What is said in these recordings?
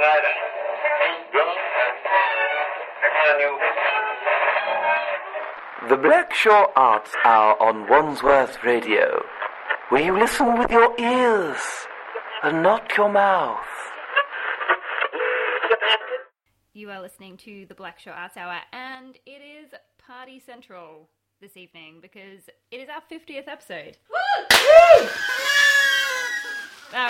The Blackshaw Arts Hour on Wandsworth Radio, where you listen with your ears and not your mouth. You are listening to the Blackshaw Arts Hour, and it is Party Central this evening because it is our 50th episode. Woo! That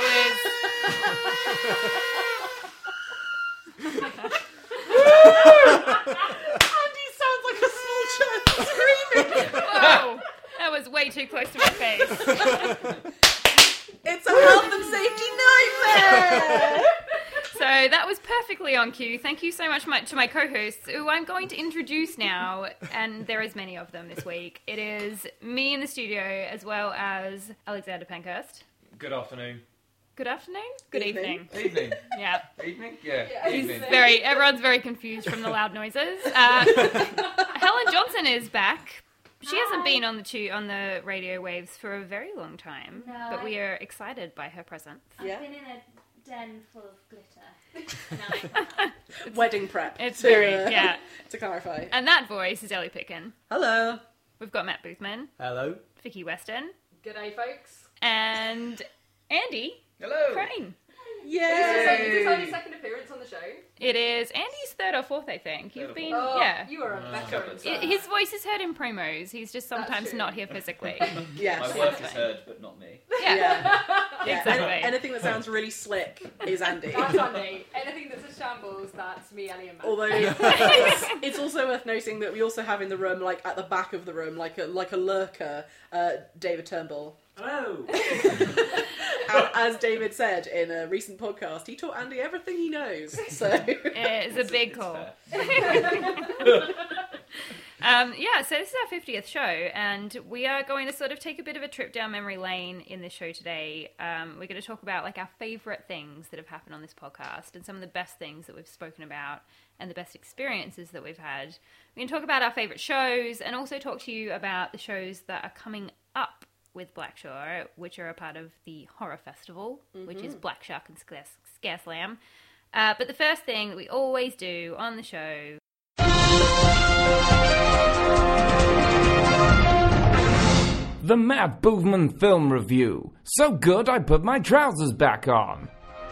was... Andy sounds like a small child screaming. Whoa! That was way too close to my face. It's a health and safety nightmare! So that was perfectly on cue. Thank you so much to my co-hosts, who I'm going to introduce now, and there is many of them this week. It is me in the studio, as well as Alexander Pankhurst. Good afternoon. Good afternoon? Good evening. Evening. Yeah. Evening? Yeah. Evening. Everyone's very confused from the loud noises. Helen Johnson is back. She hasn't been on the radio waves for a very long time, but we are excited by her presence. I've been in a den full of glitter. Wedding prep. It's very, yeah. To clarify. And that voice is Ellie Picken. Hello. We've got Matt Boothman. Hello. Vicky Weston. G'day, folks. And Andy Hello. Crane. Yay! Is this only second appearance on the show? It is Andy's third or fourth, I think. You've been, Oh, yeah. you are a veteran. sir. His voice is heard in promos. He's just sometimes true. not here physically. Yes. My work is heard, but not me. Yeah. Yeah. Exactly. Anything that sounds really slick is Andy. That's Andy. Anything that's a shambles, that's me, Ellie, and Matt. Although it's also worth noting that we also have in the room, like at the back of the room, like a lurker, David Turnbull. Hello. And as David said in a recent podcast, he taught Andy everything he knows. So It's a big call. So this is our 50th show, and we are going to sort of take a bit of a trip down memory lane in this show today. We're going to talk about like our favourite things that have happened on this podcast and some of the best things that we've spoken about and the best experiences that we've had. We're going to talk about our favourite shows and also talk to you about the shows that are coming up with Blackshaw, which are a part of the Horror Festival, which is Black Shark and Scare Slam. But the first thing that we always do on the show... The Matt Boothman Film Review. So good I put my trousers back on.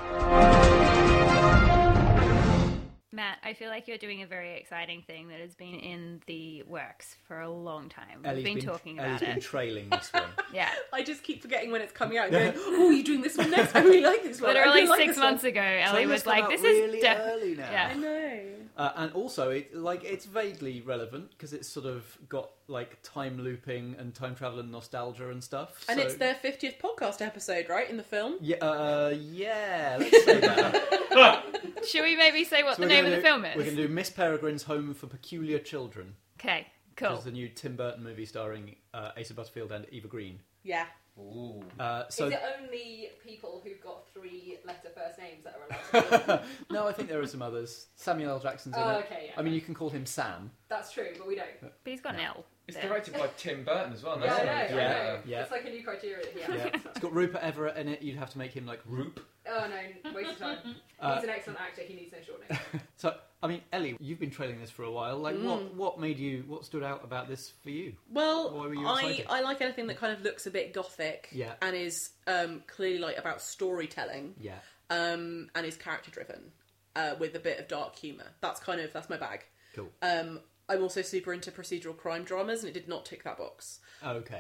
Matt, I feel like you're doing a very exciting thing that has been in the works for a long time. Ellie's We've been talking about Ellie's it. been trailing this one. Yeah. I just keep forgetting when it's coming out and going, oh, are you doing this one next? I really like this one. Literally I really like 6 this one. months ago, Ellie Trailers was come like, out this really is... early now. Yeah. I know. And also, it's vaguely relevant because it's sort of got like time looping and time travel and nostalgia and stuff. And so... it's their 50th podcast episode, right, in the film? Yeah, let's say that. Should we maybe say what So the we're name of gonna the do- film is? We're going to do Miss Peregrine's Home for Peculiar Children. Okay, Which cool. is the new Tim Burton movie starring Asa Butterfield and Eva Green. Yeah. Ooh. So Is it only people who've got 3-letter first names that are allowed to do no, I think there are some others. Samuel L. Jackson's in Oh, it. okay, yeah. I mean, you can call him Sam. That's true, but we don't. But he's got an L. It's there. directed by Tim Burton as well. Yeah, I isn't know, it? I know. Yeah. It's like a new criteria that he has. Yeah. It's got Rupert Everett in it. You'd have to make him like Roop. Oh no, waste of time. He's an excellent actor, he needs no short name. So, I mean, Ellie, you've been trailing this for a while. Like, what stood out about this for you? Well, Why were you I excited? like anything that kind of looks a bit gothic Yeah. and is clearly like about storytelling Yeah. and is character driven with a bit of dark humour. That's my bag. Cool. I'm also super into procedural crime dramas, and it did not tick that box. Okay.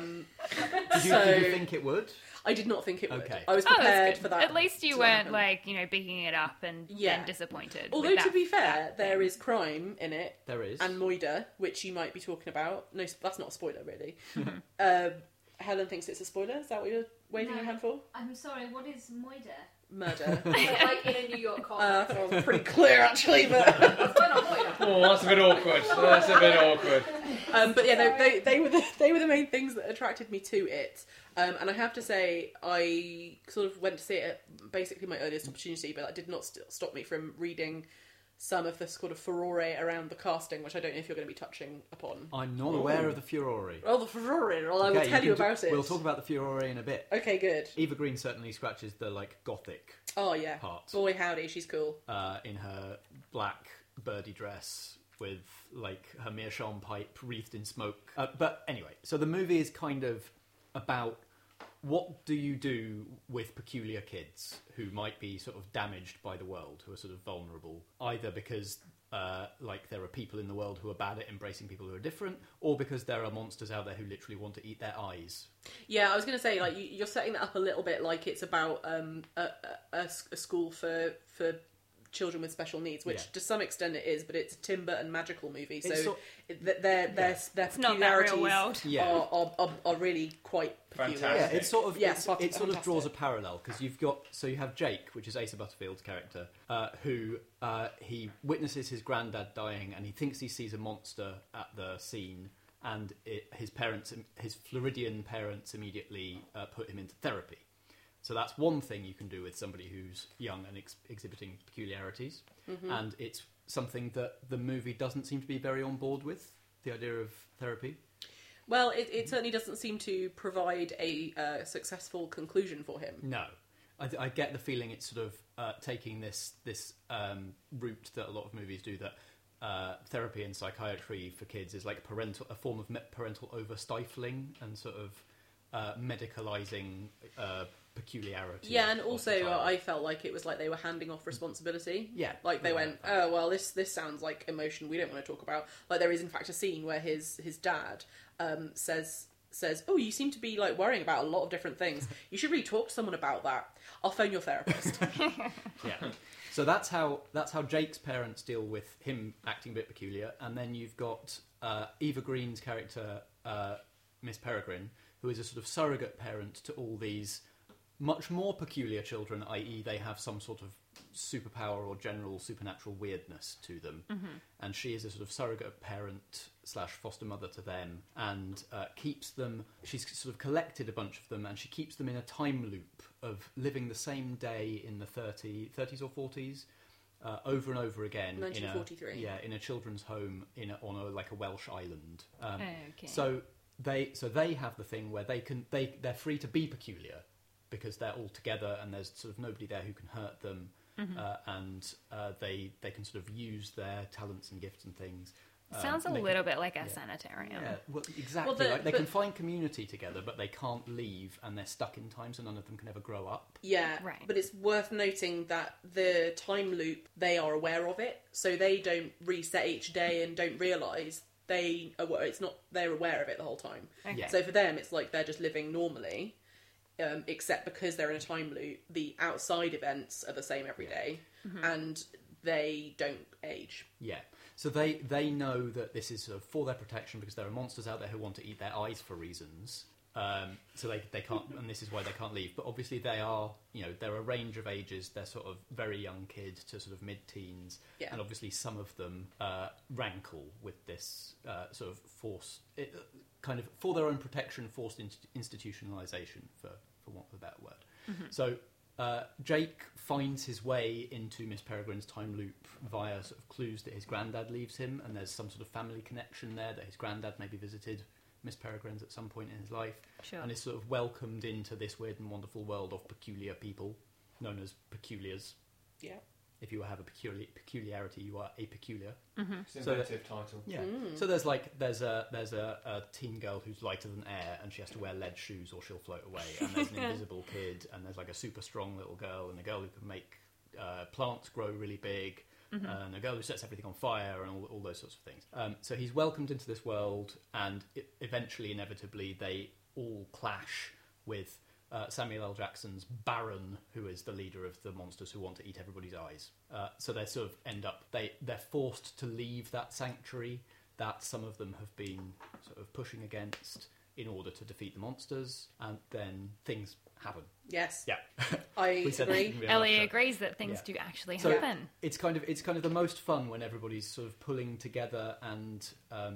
So did you think it would? I did not think it would. Okay. I was Oh, that's prepared good. for that. At least you to weren't happen. like, bigging it up and Yeah. then disappointed. Although with to that- be fair, that there thing. is crime in it. There is. And Moida, which you might be talking about. No, that's not a spoiler, really. Helen thinks it's a spoiler. Is that what you're waving your hand for? I'm sorry, what is Moida? Murder. Like in a New York I car. thought it was pretty clear, actually, but Oh, that's a bit awkward. That's a bit awkward. but yeah, they were the main things that attracted me to it. And I have to say, I sort of went to see it at basically my earliest opportunity, but that did not stop me from reading some of the sort of furore around the casting, which I don't know if you're going to be touching upon. I'm not aware of the furore. Oh, the furore! Well, I will tell you about it. We'll talk about the furore in a bit. Okay, good. Eva Green certainly scratches the gothic Oh yeah, part. boy howdy, she's cool. In her black birdie dress with her meerschaum pipe wreathed in smoke. But anyway, so the movie is kind of about what do you do with peculiar kids who might be sort of damaged by the world, who are sort of vulnerable, either because there are people in the world who are bad at embracing people who are different, or because there are monsters out there who literally want to eat their eyes. Yeah, I was going to say, you're setting that up a little bit like it's about a school for children with special needs, which to some extent it is, but it's a Tim Burton magical movie, so their peculiarities are really quite peculiar. Fantastic. Yeah, it sort of fantastic. draws a parallel, because you have Jake, which is Asa Butterfield's character, who he witnesses his granddad dying, and he thinks he sees a monster at the scene, and his Floridian parents immediately put him into therapy. So that's one thing you can do with somebody who's young and exhibiting peculiarities. Mm-hmm. And it's something that the movie doesn't seem to be very on board with, the idea of therapy. Well, it certainly doesn't seem to provide a successful conclusion for him. No. I get the feeling it's sort of taking this route that a lot of movies do, that therapy and psychiatry for kids is like a form of parental overstifling and sort of medicalising peculiarity. Yeah, and also I felt like it was like they were handing off responsibility. Yeah. Like they went, oh, well, this sounds like emotion we don't want to talk about. Like there is in fact a scene where his dad says, oh, you seem to be worrying about a lot of different things. You should really talk to someone about that. I'll phone your therapist. Yeah. So that's how Jake's parents deal with him acting a bit peculiar, and then you've got Eva Green's character, Miss Peregrine, who is a sort of surrogate parent to all these much more peculiar children, i.e. they have some sort of superpower or general supernatural weirdness to them. Mm-hmm. And she is a sort of surrogate parent / foster mother to them, and keeps them... She's sort of collected a bunch of them, and she keeps them in a time loop of living the same day in the 30s or 40s, over and over again. 1943. In a children's home on a Welsh island. Okay. So they have the thing where they're free to be peculiar, because they're all together and there's sort of nobody there who can hurt them, and they can sort of use their talents and gifts and things. Sounds a little bit like a sanitarium. Yeah, well, exactly. Well, they can find community together, but they can't leave, and they're stuck in time, so none of them can ever grow up. Yeah, right. But it's worth noting that the time loop, they are aware of it, so they don't reset each day and don't realise they're aware of it the whole time. Okay. Yeah. So for them, it's like they're just living normally. Except because they're in a time loop, the outside events are the same every day, and they don't age. Yeah. So they know that this is sort of for their protection, because there are monsters out there who want to eat their eyes for reasons. So they can't, and this is why they can't leave. But obviously they're a range of ages. They're sort of very young kids to sort of mid-teens, and obviously some of them rankle with this sort of forced, kind of for their own protection, forced institutionalization, for want of a better word. Mm-hmm. So Jake finds his way into Miss Peregrine's time loop via sort of clues that his granddad leaves him, and there's some sort of family connection there, that his granddad maybe visited Miss Peregrine's at some point in his life, and is sort of welcomed into this weird and wonderful world of peculiar people, known as peculiars. Yeah. If you have a peculiarity, you are a peculiar. Mm-hmm. It's an inventive title. Yeah. So there's a teen girl who's lighter than air, and she has to wear lead shoes or she'll float away. And there's an invisible kid, and there's a super strong little girl, and a girl who can make plants grow really big, and a girl who sets everything on fire, and all those sorts of things. So he's welcomed into this world, and eventually, inevitably, they all clash with Samuel L. Jackson's Baron, who is the leader of the monsters who want to eat everybody's eyes. So they sort of end up... They're forced to leave that sanctuary that some of them have been sort of pushing against in order to defeat the monsters, and then things happen. Yes. Yeah. I agree. Ellie agrees that things do actually so happen. It's kind of the most fun when everybody's sort of pulling together and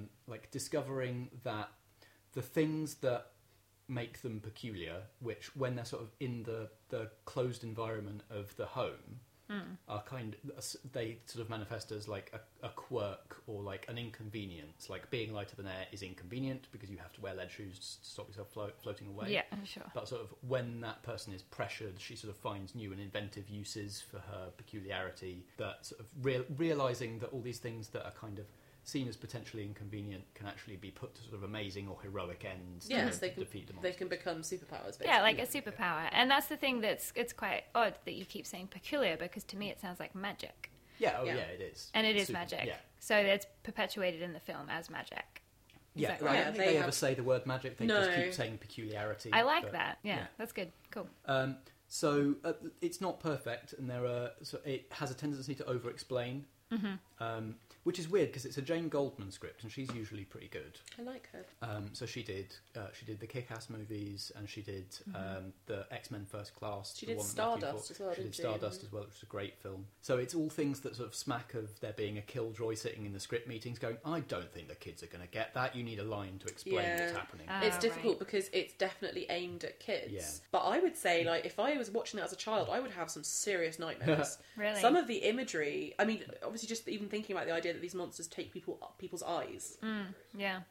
discovering that the things that make them peculiar, which when they're sort of in the closed environment of the home, are they sort of manifest as like a quirk or like an inconvenience. Like being lighter than air is inconvenient because you have to wear lead shoes to stop yourself floating away. Yeah, sure. But sort of when that person is pressured, she sort of finds new and inventive uses for her peculiarity. That sort of realizing that all these things that are kind of seen as potentially inconvenient can actually be put to sort of amazing or heroic ends to defeat the monster. They can become superpowers, basically. Yeah, like a superpower. And that's the thing it's quite odd that you keep saying peculiar, because to me it sounds like magic. Yeah, it is. And it is magic. Yeah. So it's perpetuated in the film as magic. Yeah, Exactly. I don't think they ever say the word magic, they just keep saying peculiarity. I like that. Yeah, that's good. Cool. So it's not perfect, and it has a tendency to over-explain. Which is weird because it's a Jane Goldman script, and she's usually pretty good. I like her. So she did the Kick-Ass movies, and she did the X-Men First Class. She did Stardust as well. She did Stardust as well, which was a great film. So it's all things that sort of smack of there being a killjoy sitting in the script meetings, going, "I don't think the kids are going to get that. You need a line to explain what's happening." It's difficult because it's definitely aimed at kids. Yeah. But I would say, like, if I was watching that as a child, I would have some serious nightmares. Really? Some of the imagery. I mean, obviously, just even thinking about the idea that these monsters take people's eyes. Yeah.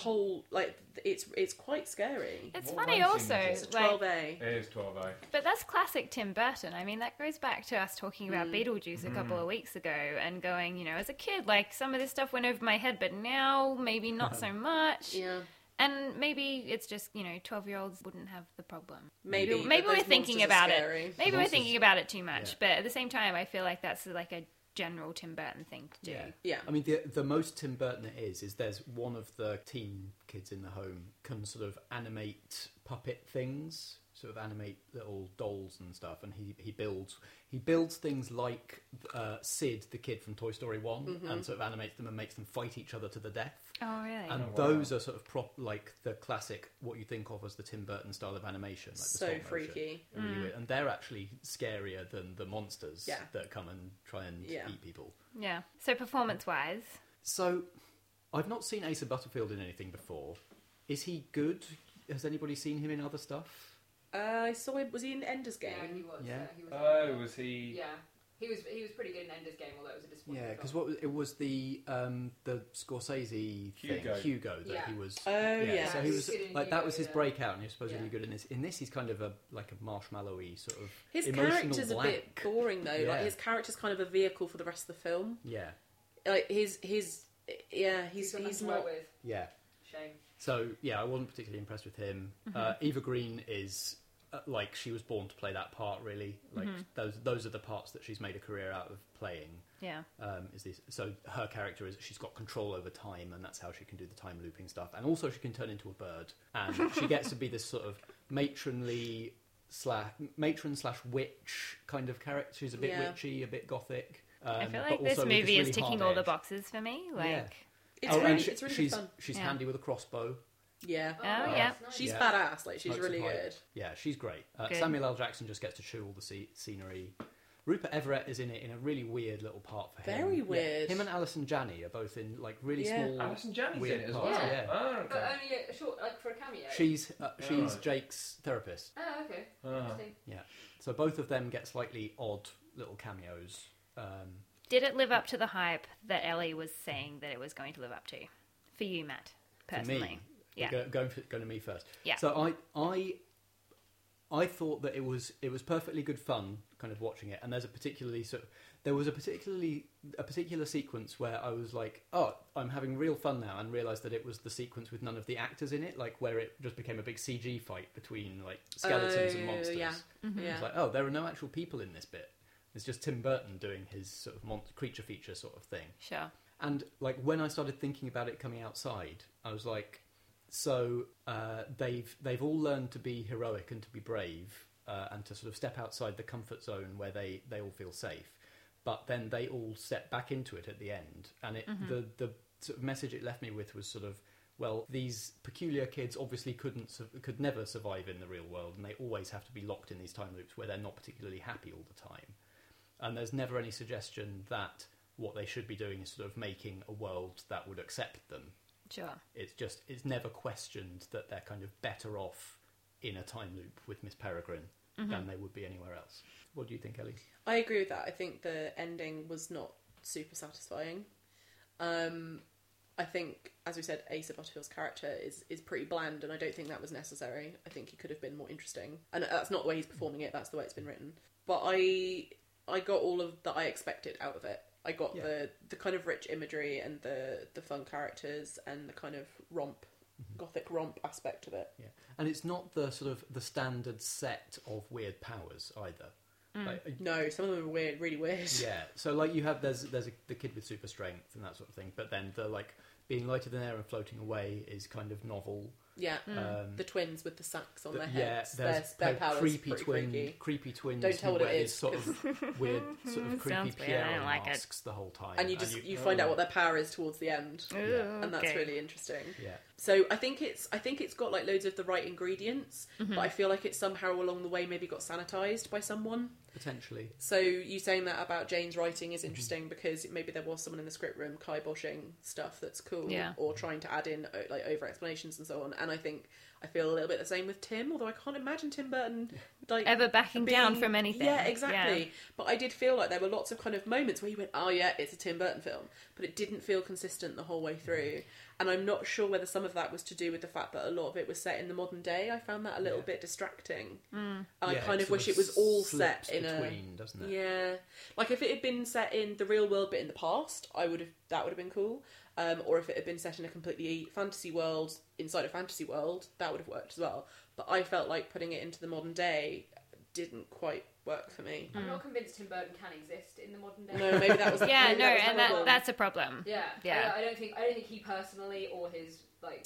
It's quite scary. It's funny also. It's a 12A. It is 12A. But that's classic Tim Burton. I mean, that goes back to us talking about Beetlejuice a couple of weeks ago and going, you know, as a kid, like, some of this stuff went over my head, but now maybe not so much. Yeah. And maybe it's just, you know, 12-year-olds wouldn't have the problem. Maybe we're thinking about it. Maybe we're Monsters- thinking about it too much. But at the same time, I feel like that's like a general Tim Burton thing to do. Yeah. I mean, the most Tim Burton it is there's one of the teen kids in the home can sort of animate puppet things, sort of animate little dolls and stuff, and he builds things like Sid, the kid from Toy Story 1, and sort of animates them and makes them fight each other to the death. Oh, really? And those are sort of like the classic, what you think of as the Tim Burton style of animation. Like the So stop motion. freaky. Really weird. And they're actually scarier than the monsters that come and try and eat people. Yeah. So performance-wise? So, I've not seen Asa Butterfield in anything before. Is he good? Has anybody seen him in other stuff? I saw him. Was he in Ender's Game? Yeah, he was. Yeah. He was. Oh, was he? Yeah. He was pretty good in Ender's Game, although it was a disappointing. Yeah, because it was the Scorsese Hugo. thing, Hugo, that he was. Oh, yeah. So he was He's that was his Hugo, breakout, and he was supposedly Yeah. good in this. In this, he's kind of a marshmallowy sort of His emotional character's a bit blank. boring though. Yeah. Like his character's kind of a vehicle for the rest of the film. Yeah, Like he's He's not. with. yeah. Shame. So yeah, I wasn't particularly impressed with him. Eva Green is like she was born to play that part. Really, like those are the parts that she's made a career out of playing. Yeah. Is this so? Her character is she's got control over time, and that's how she can do the time looping stuff. And also, she can turn into a bird, and she gets to be this sort of matron slash witch kind of character. She's a bit witchy, a bit gothic. I feel but like this also with movie really is ticking hard all the edge. boxes for me. Like, Yeah. It's and really good fun. she's Yeah. handy with a crossbow. Yeah. Oh, yeah. She's Yeah. badass. Like she's Smokes really a pipe. good. Yeah, she's great. Good. Samuel L. Jackson just gets to chew all the scenery. Rupert Everett is in it in a really weird little part for him. Very Yeah. weird. Him and Alison Janney are both in like really Yeah. small. Alison Janney's weird in it as parts. well. Yeah. Oh, okay. But only a short, like for a cameo. She's right. Jake's therapist. Oh, okay. Interesting. Yeah. So both of them get slightly odd little cameos. did it live up to the hype that Ellie was saying that it was going to live up to? For you, Matt, personally. For me, Yeah. going to me first. Yeah. So I thought that it was perfectly good fun, kind of watching it. And there's a particular sequence where I was like, oh, I'm having real fun now, and realised that it was the sequence with none of the actors in it, like where it just became a big CG fight between like skeletons and monsters. Yeah. Yeah. It's like, oh, there are no actual people in this bit. It's just Tim Burton doing his sort of creature feature sort of thing. Sure. And like when I started thinking about it coming outside, I was like, so they've all learned to be heroic and to be brave and to sort of step outside the comfort zone where they all feel safe. But then they all step back into it at the end, and the sort of message it left me with was sort of, well, these peculiar kids obviously could never survive in the real world, and they always have to be locked in these time loops where they're not particularly happy all the time. And there's never any suggestion that what they should be doing is sort of making a world that would accept them. Sure. It's never questioned that they're kind of better off in a time loop with Miss Peregrine. than they would be anywhere else. What do you think, Ellie? I agree with that. I think the ending was not super satisfying. I think, as we said, Asa Butterfield's character is pretty bland, and I don't think that was necessary. I think he could have been more interesting. And that's not the way he's performing it, that's the way it's been written. But I got all of that I expected out of it. I got the kind of rich imagery and the fun characters and the kind of gothic romp aspect of it. Yeah, and it's not the sort of the standard set of weird powers either. Like, no, some of them are weird, really weird. Yeah, so like you have there's the kid with super strength and that sort of thing, but then the like being lighted in air and floating away is kind kind of novel. Yeah, the twins with the sacks on their Yeah, heads. there's their powers creepy freaky. twins. Don't tell who what it wear is, these sort of weird, sort of creepy Sounds weird, I Pierre don't like it. masks the whole time, And you find out what their power is towards the end, and that's okay. really interesting. Yeah. So I think it's got like loads of the right ingredients, but I feel like it somehow along the way maybe got sanitized by someone. Potentially. So you saying that about Jane's writing is interesting because maybe there was someone in the script room kiboshing stuff that's cool, or trying to add in like over explanations and so on. And I feel a little bit the same with Tim, although I can't imagine Tim Burton like Ever backing down from anything. Yeah, exactly. Yeah. But I did feel like there were lots of kind of moments where you went, "Oh yeah, it's a Tim Burton film," but it didn't feel consistent the whole way through. And I'm not sure whether some of that was to do with the fact that a lot of it was set in the modern day. I found that a little bit distracting. I kind of wish it was all set in between, doesn't it? Yeah, like if it had been set in the real world but in the past, that would have been cool. Or if it had been set in a completely fantasy world inside a fantasy world, that would have worked as well. But I felt like putting it into the modern day didn't quite work for me. I'm not convinced Tim Burton can exist in the modern day. No, maybe that was Yeah, maybe no, that was and the problem. that's a problem. Yeah. Yeah. I don't think he personally or his work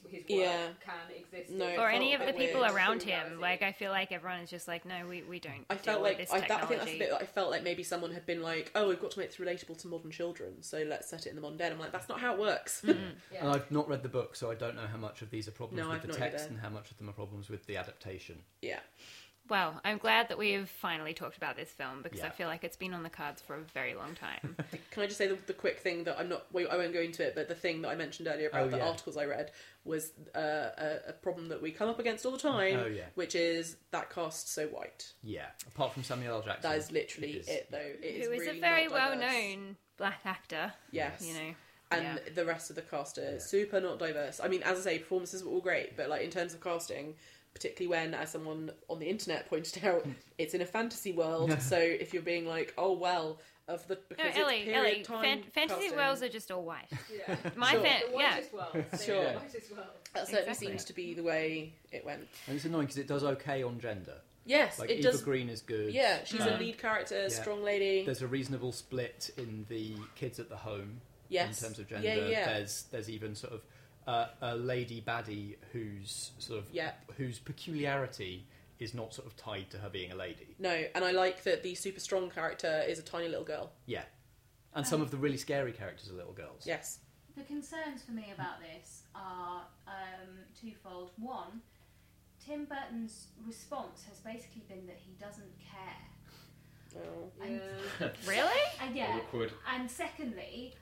can exist. No, in it Or felt any a of the bit people weird. around True him. reality. Like, I feel like everyone is just like, no, we don't I deal felt with like this I technology. think that's the bit. I felt like maybe someone had been like, "Oh, we've got to make this relatable to modern children, so let's set it in the modern day." And I'm like, that's not how it works. Yeah. And I've not read the book, so I don't know how much of these are problems No, with I've the not text either. and how much of them are problems with the adaptation. Yeah. Well, I'm glad that we've finally talked about this film because Yeah. I feel like it's been on the cards for a very long time. Can I just say the quick thing that I won't go into it, but the thing that I mentioned earlier about the articles I read was a problem that we come up against all the time, which is that cast so white. Yeah, apart from Samuel L. Jackson. That is literally it, though. It is Who is really a very not diverse. well-known black actor. Yes. You know. And the rest of the cast are super not diverse. I mean, as I say, performances were all great, but like in terms of casting, particularly when, as someone on the internet pointed out, it's in a fantasy world. So if you're being like, oh well, because it's period time fantasy casting, worlds are just all white. Yeah. My Sure. fan, The yeah. whitest world. Sure. The whitest world. that certainly Exactly. seems to be the way it went. And it's annoying because it does okay on gender. Yes, Like it Eva does. Green is good. Yeah, she's a lead character, strong lady. There's a reasonable split in the kids at the home. Yes. In terms of gender, there's even sort of a lady baddie whose sort of whose peculiarity is not sort of tied to her being a lady. No, and I like that the super strong character is a tiny little girl. Yeah, and some of the really scary characters are little girls. Yes. The concerns for me about this are twofold. One, Tim Burton's response has basically been that he doesn't care. Oh. And, Really? and yeah. Awkward. And secondly,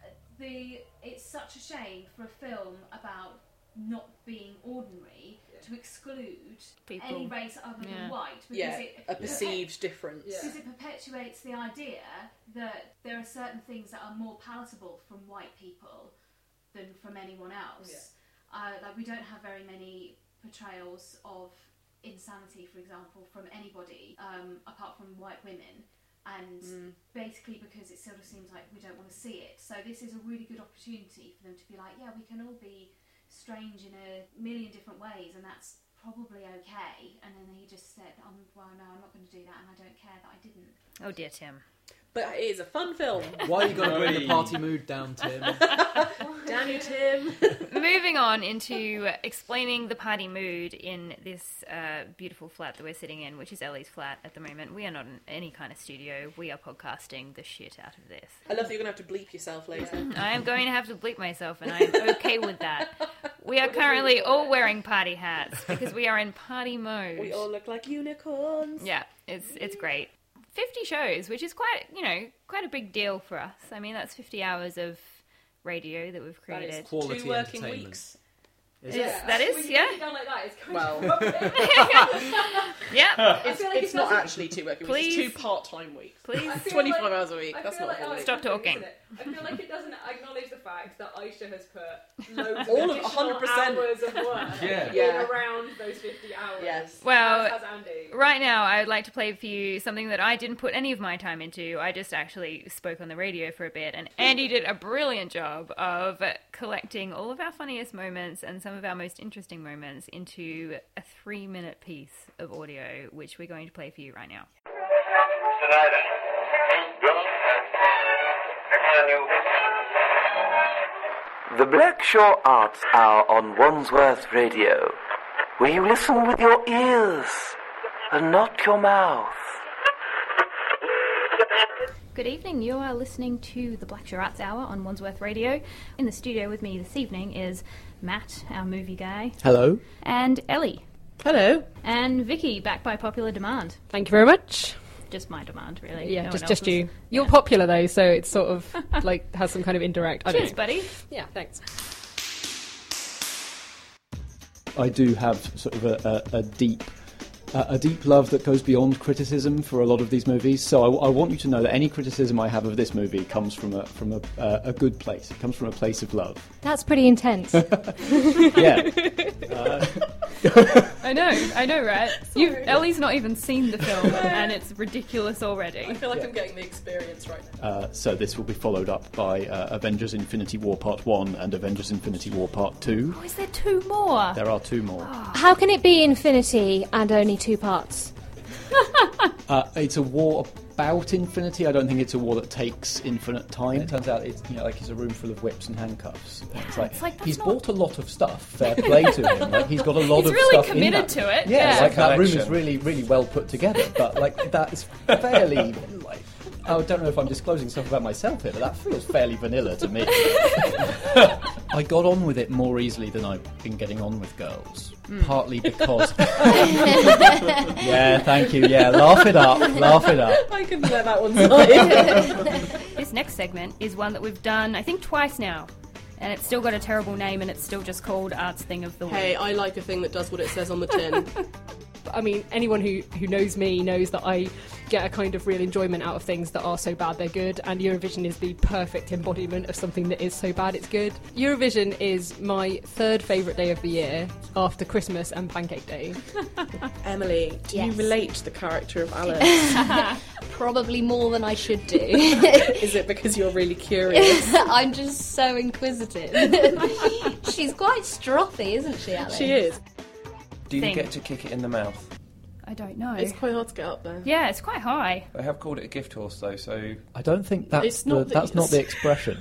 it's such a shame for a film about not being ordinary to exclude People. any race other than white because Yeah, it a perceived difference. because it perpetuates the idea that there are certain things that are more palatable from white people than from anyone else. Like we don't have very many portrayals of insanity, for example, from anybody apart from white women. And basically because it sort of seems like we don't want to see it. So this is a really good opportunity for them to be like, yeah, we can all be strange in a million different ways and that's probably okay. And then he just said, well, no, I'm not going to do that and I don't care that I didn't. Oh dear, Tim. But it is a fun film. Why are you going to bring the party mood down, Tim? Damn you, Tim. Moving on into explaining the party mood in this beautiful flat that we're sitting in, which is Ellie's flat at the moment. We are not in any kind of studio. We are podcasting the shit out of this. I love that you're going to have to bleep yourself later. I am going to have to bleep myself, and I am okay with that. We are currently all wearing party hats because we are in party mode. We all look like unicorns. Yeah, it's great. 50 shows, which is quite a big deal for us. I mean, that's 50 hours of radio that we've That is created. Quality 2 working entertainment. weeks. That is, yeah. Down like that, it's kind Well, Yeah. it's not actually 2 working weeks. Please. It's 2 part-time weeks. Please. 25 hours a week. I That's feel not a like, whole week. Stop talking. isn't it? I feel like it doesn't acknowledge the fact that Aisha has put loads All of of additional 100%. hours of work Yeah. in around those 50 hours. Yes. Well, As has Andy. right now, I would like to play for you something that I didn't put any of my time into. I just actually spoke on the radio for a bit, and Andy did a brilliant job of collecting all of our funniest moments and some of our most interesting moments into a 3-minute piece of audio, which we're going to play for you right now. The Blackshaw Arts Hour on Wandsworth Radio, where you listen with your ears and not your mouth. Good evening, you are listening to the Blackshaw Arts Hour on Wandsworth Radio. In the studio with me this evening is Matt, our movie guy, Hello. and Ellie, Hello. and Vicky, back by popular demand. Thank you very much. Just my demand, really. Yeah, No just one just else's. you. You're popular though, so it's sort of like has some kind of indirect. I don't Cheers, know. buddy. Yeah, thanks. I do have sort of a deep love that goes beyond criticism for a lot of these movies. So I want you to know that any criticism I have of this movie comes from a good place. It comes from a place of love. That's pretty intense. Yeah. I know, right? Ellie's not even seen the film, and it's ridiculous already. I feel like I'm getting the experience right now. So this will be followed up by Avengers Infinity War Part 1 and Avengers Infinity War Part 2. Oh, is there 2 more? There are 2 more. How can it be infinity and only 2 parts? It's a war about infinity. I don't think it's a war that takes infinite time. It turns out it's like he's a room full of whips and handcuffs. Yeah, it's like that's he's not- bought a lot of stuff. Fair play to him. Like he's got a lot He's of really stuff committed in that. to it. Yeah, Yeah. like that room is Collection. really, really well put together. But like that is fairly like. I don't know if I'm disclosing stuff about myself here, but that feels fairly vanilla to me. I got on with it more easily than I've been getting on with girls. Partly because... Yeah, thank you. Yeah, laugh it up. I couldn't let that one slide. This next segment is one that we've done, I think, twice now. And it's still got a terrible name, and it's still just called Arts Thing of the Week. Hey, I like a thing that does what it says on the tin. I mean, anyone who knows me knows that I get a kind of real enjoyment out of things that are so bad they're good, and Eurovision is the perfect embodiment of something that is so bad it's good. Eurovision is my 3rd favourite day of the year after Christmas and Pancake Day. Emily, do you Yes. relate to the character of Alice? Probably more than I should do. Is it because you're really curious? I'm just so inquisitive. She's quite stroppy, isn't she, Alex? She is. Do you Thing. get to kick it in the mouth? I don't know. It's quite hard to get up there. Yeah, it's quite high. They have called it a gift horse though, so I don't think that's It's not that that's you- not the expression.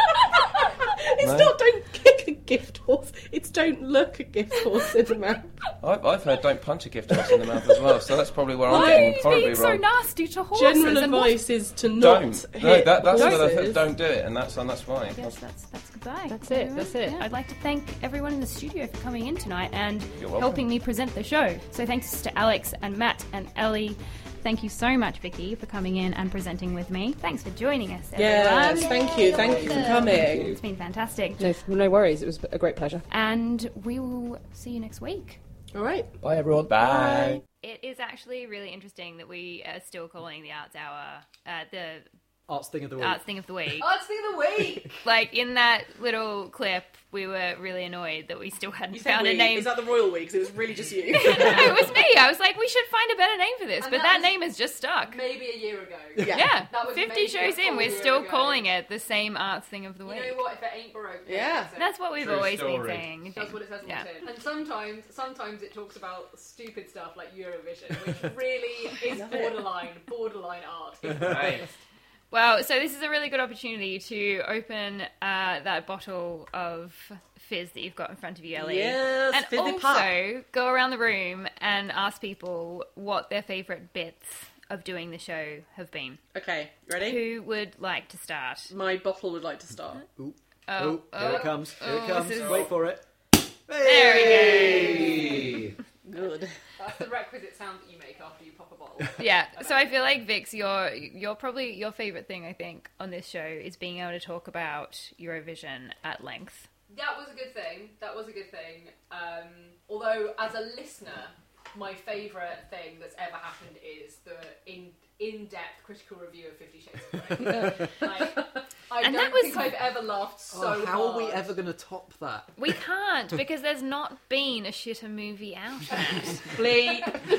It's No. not don't kick a gift horse, it's don't look a gift horse in the mouth. I've heard don't punch a gift horse in the mouth as well. So that's probably where I'm Why are getting you horribly being so wrong. nasty to horses? General and advice is to not Don't. hit No, that's what I've horses. heard. Don't do it, and that's why. Yes, that's goodbye. That's it, that's it. Yeah, I'd like to thank everyone in the studio for coming in tonight and You're welcome. helping me present the show. So thanks to Alex and Matt and Ellie. Thank you so much, Vicky, for coming in and presenting with me. Thanks for joining us, everyone. Yes, thank you for coming. It's been fantastic. No worries, it was a great pleasure. And we will see you next week. All right. Bye, everyone. Bye. It is actually really interesting that we are still calling the Arts Hour the Arts Thing of the Week. Arts Thing of the Week. Arts Thing of the Week! Like, in that little clip, we were really annoyed that we still hadn't found a name. Is that the Royal Week? 'Cause it was really just you. It was me. I was like, we should find a better name for this, And but that that was- name has just stuck. Maybe a year ago. Yeah, That was 50 maybe shows a in, full we're year still ago. calling it the same Arts Thing of the You Week. know what? If it ain't broke, then Yeah. fix it. That's what we've True always story. been saying. That's what it says on Yeah. the tin. And sometimes it talks about stupid stuff like Eurovision, which really is borderline art. Hey. Well, so this is a really good opportunity to open that bottle of fizz that you've got in front of you, Ellie. Yes, and fizzy also pop. go around the room and ask people what their favourite bits of doing the show have been. Okay, ready? Who would like to start? My bottle would like to start. Oh, here it comes. Here it comes. this is- Wait for it. There we go. Good. That's the requisite sound that you make after you pop a bottle. Yeah, so I feel like Vix, you're probably your favourite thing I think on this show is being able to talk about Eurovision at length. That was a good thing. Although, as a listener, my favourite thing that's ever happened is the in-depth critical review of 50 Shades of Grey. I don't think I've ever laughed so hard. How are we ever going to top that? We can't, because there's not been a shitter movie out yet. Bleep.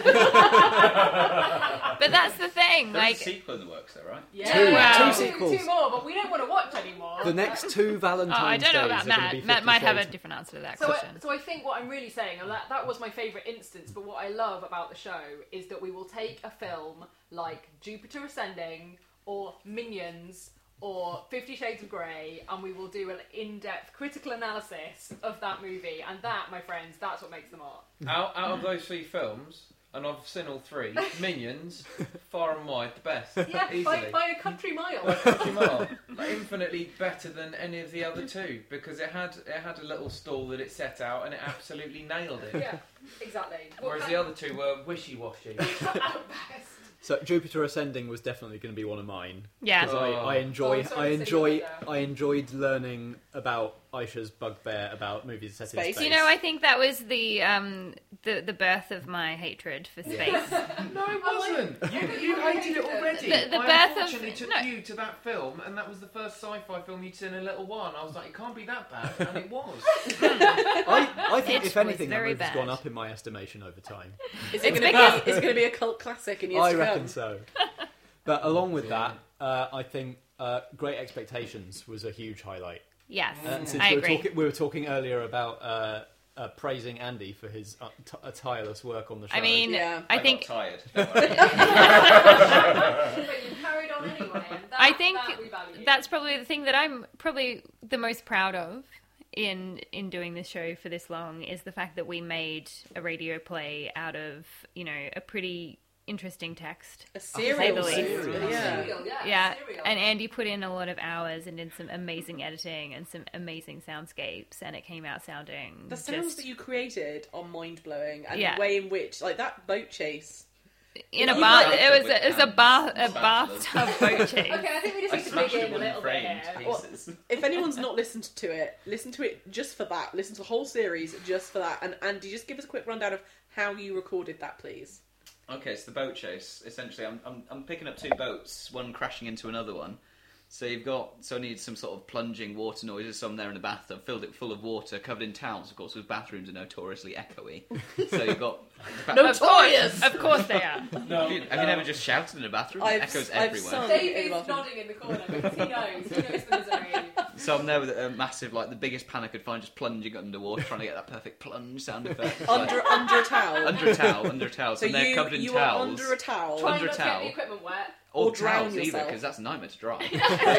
But that's the thing. There's a sequel in the works, though, right? Yeah. Two sequels. Two more, but we don't want to watch anymore. The next 2 Valentine's I don't know about Days are gonna Matt. be 50 Matt might have a Shades. different answer to that So question. I think what I'm really saying, and that was my favourite instance, but what I love about the show is that we will take a film like Jupiter Ascending or Minions or 50 Shades of Grey, and we will do an in-depth critical analysis of that movie, and that, my friends, that's what makes them art. Out of those 3 films, and I've seen all 3, Minions, far and wide the best. Yeah, easily. by a country mile. By a country mile. Like, infinitely better than any of the other 2, because it had a little stall that it set out, and it absolutely nailed it. Yeah, exactly. Whereas the other 2 were wishy-washy. At best. So Jupiter Ascending was definitely going to be one of mine. Yeah. Because I enjoyed learning about Aisha's bugbear about movies set in space. You know, I think that was the birth of my hatred for space. No, it wasn't. You hated it already. The I birth unfortunately of took you to that film, and that was the first sci-fi film you'd seen in a little while. And I was like, it can't be that bad, and it was. I think, It if anything, was that very movie's bad. gone up in my estimation over time. Is it going to be a cult classic in years I to reckon come? so. But along with that, I think Great Expectations was a huge highlight. Yes, And since I we agree. we were talking earlier about praising Andy for his tireless work on the show. I mean, Yeah. I think got tired. But you carried on anyway, and I think that we value. that's probably the thing that I'm probably the most proud of in doing this show for this long is the fact that we made a radio play out of, you know, a pretty interesting text. A to say the serial. least. Yeah. Yeah, and Andy put in a lot of hours and did some amazing editing and some amazing soundscapes, and it came out sounding The sounds just that you created are mind blowing, and Yeah. the way in which, like that boat chase. in a You bath. like- It was a bathtub boat chase. Okay, I think we just I need to smashed dig it in a with little bit framed here. pieces. If anyone's not listened to it, listen to it just for that. Listen to the whole series just for that. And Andy, just give us a quick rundown of how you recorded that, please. Okay, it's the boat chase. Essentially, I'm picking up 2 boats, one crashing into another one. So I need some sort of plunging water noises. So I'm there in a bathtub, filled it full of water, covered in towels, of course, because bathrooms are notoriously echoey. So you've got Notorious! Of course they are. Have you never just shouted in a bathroom? It echoes everywhere. sung Dave in the is bathroom. nodding in the corner because he knows the misery. So I'm there with a massive, like the biggest pan I could find, just plunging underwater, trying to get that perfect plunge sound effect. It's Under a towel. under a towel. So So they're covered in you towels. are under a towel. Trying Under a not to get towel. the equipment wet. Or drown towels either, yourself. because that's a nightmare to dry.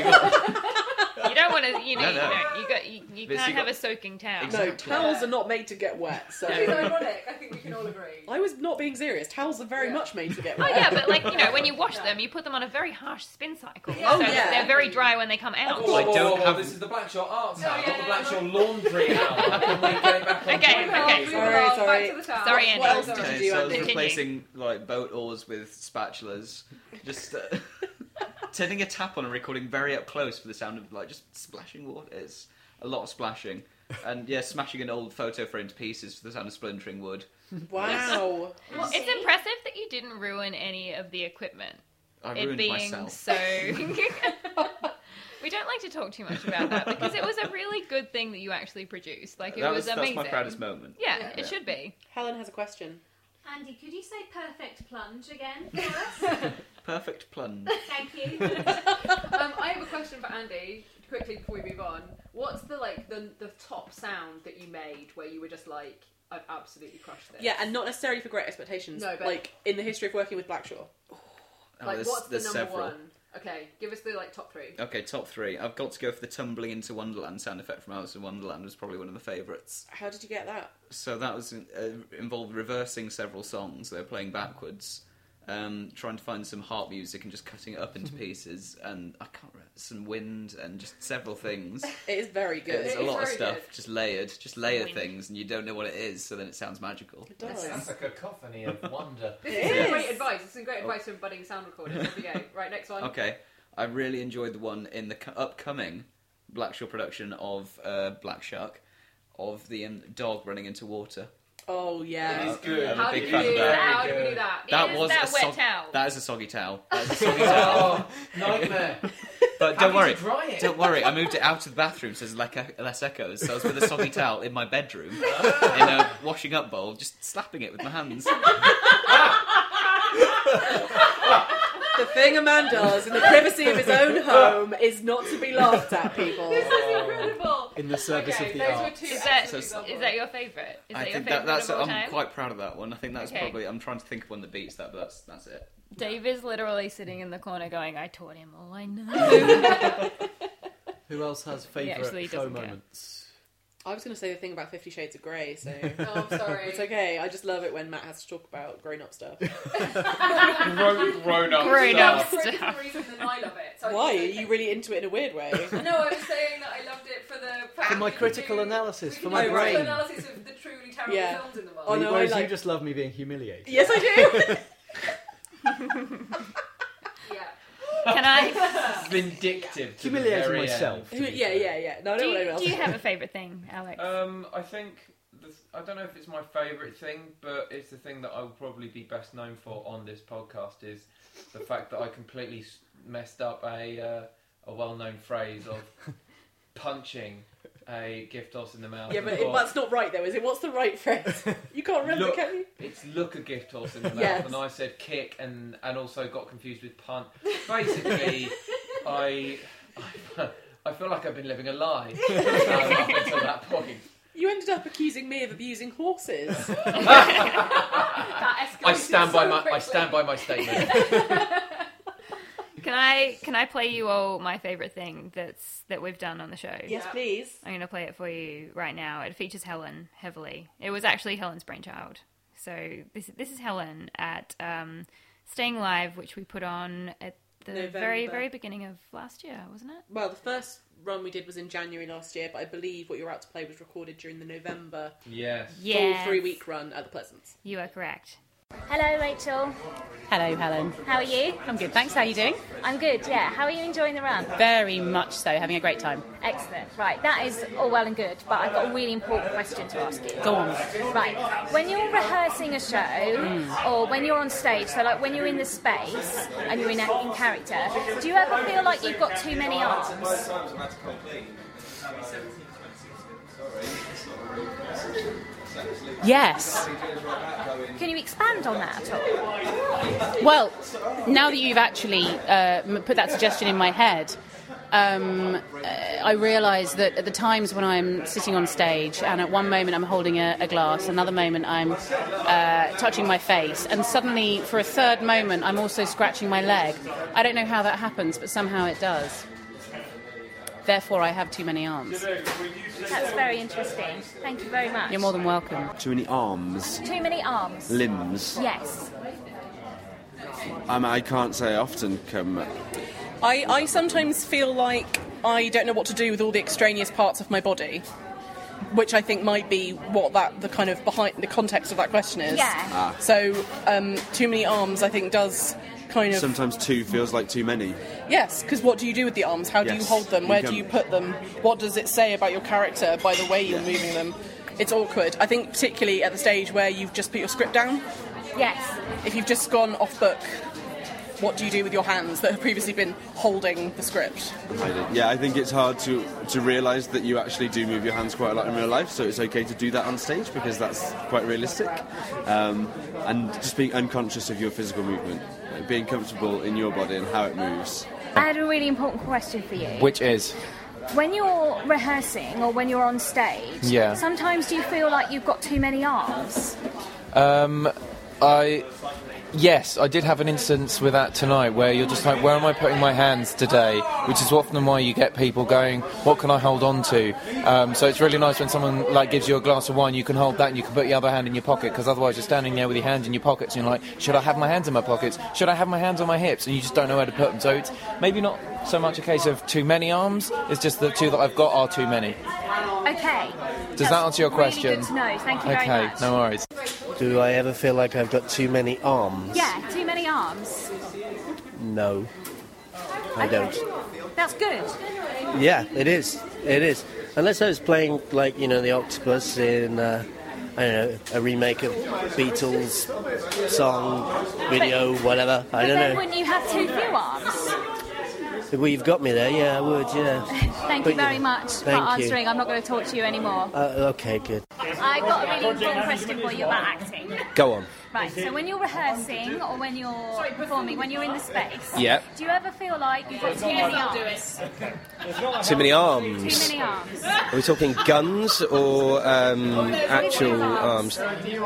You don't want to, No. you But can't you have got- a soaking towel. No, towels are not made to get wet. So Which is ironic, I think we can all agree. I was not being serious. Towels are very much made to get Oh wet. yeah, but like, you know, when you wash them, you put them on a very harsh spin cycle. Oh, so yeah. they're very dry when they come out. I don't have- This is the Blackshot Arts hour, yeah, not the no, Blackshot no. Laundry hour. How can we get it back on Okay, track? okay. Sorry. Back to the towel. Sorry, Andy. What else did Okay, you do, so I was Andy? replacing like boat oars with spatulas, just turning a tap on and recording very up close for the sound of like just splashing water. It's a lot of splashing, and yeah, smashing an old photo frame to pieces for the sound of splintering wood. Wow. It's impressive that you didn't ruin any of the equipment. I It ruined being myself. so. We don't like to talk too much about that because it was a really good thing that you actually produced. Like it That was that's amazing. my proudest moment. Yeah, it should be. Helen has a question. Andy, could you say perfect plunge again for us? Perfect plunge. Thank you. I have a question for Andy, quickly before we move on. What's the top sound that you made where you were just like, I've absolutely crushed this? Yeah, and not necessarily for Great Expectations. No, but- like in the history of working with Blackshaw. Like, what's the there's number several. one? Okay, give us the top 3. Okay, top 3. I've got to go for the tumbling into Wonderland sound effect from Alice in Wonderland. Was probably one of the favourites. How did you get that? So that was involved reversing several songs. They were playing backwards, trying to find some harp music and just cutting it up into pieces. And I can't remember, some wind and just several things. It is very good. There's It a is lot of very stuff, good. just layered, things, and you don't know what it is, so then it sounds magical. It does. That's a cacophony of wonder. This It is is. some great advice. This is some great advice from budding sound recorders. Off we go. Right, next one. Okay, I really enjoyed the one in the upcoming Blackshaw production of Black Shark. of the dog running into water. Oh yeah, it is good. How did you do that? That was a wet towel. That is a soggy towel. That is a soggy towel. Nightmare. But don't worry. I moved it out of the bathroom so there's less echoes. So I was with a soggy towel in my bedroom in a washing up bowl, just slapping it with my hands. The thing a man does in the privacy of his own home is not to be laughed at, people. This is incredible. In the service of the those arts. were two Is that your favourite? I think that's. I'm quite proud of that one. I think that's probably. I'm trying to think of one that beats that, but that's it. Dave is literally sitting in the corner going, I taught him all I know. Who else has favourite show moments? I was going to say the thing about 50 Shades of Grey, so... Oh, I'm sorry. It's okay, I just love it when Matt has to talk about grown-up stuff. Grown-up stuff. For a different reason than I love it. So Why? Are you really into it in a weird way? No, I was saying that I loved it for my critical analysis, for my critical brain. analysis of the truly terrible films in the world. Oh, no, Whereas you just love me being humiliated. Yes, I Yeah. Can I? Vindictive. Humiliating myself. do. Yeah. No, I don't know what else. Do you have a favourite thing, Alex? I think I don't know if it's my favourite thing, but it's the thing that I will probably be best known for on this podcast is the fact that I completely messed up a well-known phrase of punching a gift horse in the mouth. Yeah, but that's not right though, is it? What's the right phrase? You can't remember, can you? It's look a gift horse in the mouth, Yes. and I said kick, and also got confused with punt. Basically, I feel like I've been living a lie up until that point. You ended up accusing me of abusing horses. I stand by my statement. Can I play you all my favourite thing that we've done on the show? Yes, please. I'm going to play it for you right now. It features Helen heavily. It was actually Helen's brainchild. So this is Helen at Staying Live, which we put on at the November. very beginning of last year, wasn't it? Well, the first run we did was in January last year, but I believe what you're about to play was recorded during the November full 3-week run at the Pleasance. You are correct. Hello, Rachel. Hello, Helen. How are you? I'm good, thanks. How are you doing? I'm good, yeah. How are you enjoying the run? Very much so, having a great time. Excellent. Right, that is all well and good, but I've got a really important question to ask you. Go on. Right, when you're rehearsing a show, or when you're on stage, so like when you're in the space and you're in character, do you ever feel like you've got too many arms? Yes. Can you expand on that at all? Well, now that you've actually put that suggestion in my head, I realise that at the times when I'm sitting on stage and at one moment I'm holding a glass, another moment I'm touching my face, and suddenly for a third moment I'm also scratching my leg. I don't know how that happens, but somehow it does. Therefore, I have too many arms. That's very interesting. Thank you very much. You're more than welcome. Too many arms. Too many arms. Limbs. Yes. I can't say I often come... I sometimes feel like I don't know what to do with all the extraneous parts of my body, which I think might be what the kind of behind the context of that question is. Yeah. So, too many arms, I think, does kind of... Sometimes two feels like too many. Yes, because what do you do with the arms? How do you hold them? Where do you put them? What does it say about your character by the way you're moving them? It's awkward. I think particularly at the stage where you've just put your script down. Yes. If you've just gone off book, what do you do with your hands that have previously been holding the script? I think it's hard to realise that you actually do move your hands quite a lot in real life, so it's okay to do that on stage because that's quite realistic. And just being unconscious of your physical movement, being comfortable in your body and how it moves. I had a really important question for you. Which is? When you're rehearsing or when you're on stage, sometimes do you feel like you've got too many arms? Yes, I did have an instance with that tonight where you're just like, where am I putting my hands today? Which is often why you get people going, what can I hold on to? So it's really nice when someone like gives you a glass of wine, you can hold that and you can put your other hand in your pocket, because otherwise you're standing there with your hands in your pockets and you're like, should I have my hands in my pockets? Should I have my hands on my hips? And you just don't know where to put them. So it's maybe not so much a case of too many arms, it's just the two that I've got are too many. Okay. Does that answer your question? Really good to know. Thank you very much. Okay, no worries. Do I ever feel like I've got too many arms? Yeah, too many arms. No, I don't. That's good. Yeah, it is. It is. Unless I was playing, like, you know, the octopus in, I don't know, a remake of Beatles song, video, whatever. I don't then know. wouldn't you have too few arms? Well, you've got me there. Yeah, I would, yeah. Thank you very much for thank you. answering. I'm not going to talk to you anymore. Okay, good. I've got a really important question for you about acting. Go on. Right, so when you're rehearsing or when you're performing, when you're in the space, Yeah. do you ever feel like you've got too many arms? Too many arms. Too many arms. Are we talking guns or actual arms?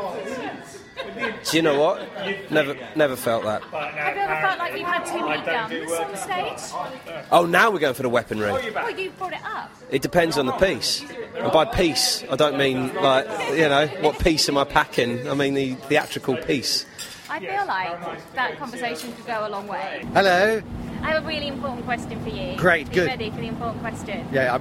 Do you know what? Never felt that. Have you ever felt like you've had too many guns on stage? Oh, now we're going for the weaponry. Well, you brought it up. It depends on the piece. And by piece, I don't mean, like, you know, what piece am I packing? I mean the theatrical piece. I feel like that conversation could go a long way. Hello. I have a really important question for you. Great, Are you good. ready for the important question? Yeah,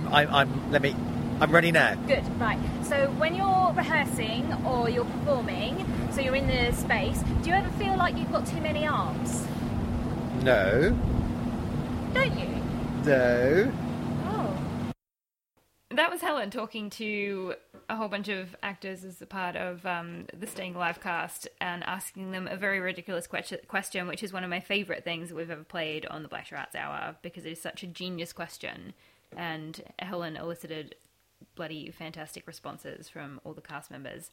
I'm ready now. Good, right. So when you're rehearsing or you're performing, so you're in the space, do you ever feel like you've got too many arms? No. Don't you? No. Oh. That was Helen talking to a whole bunch of actors as a part of the Staying Alive cast and asking them a very ridiculous question, which is one of my favourite things that we've ever played on the Black Arts Hour because it is such a genius question. And Helen elicited bloody fantastic responses from all the cast members.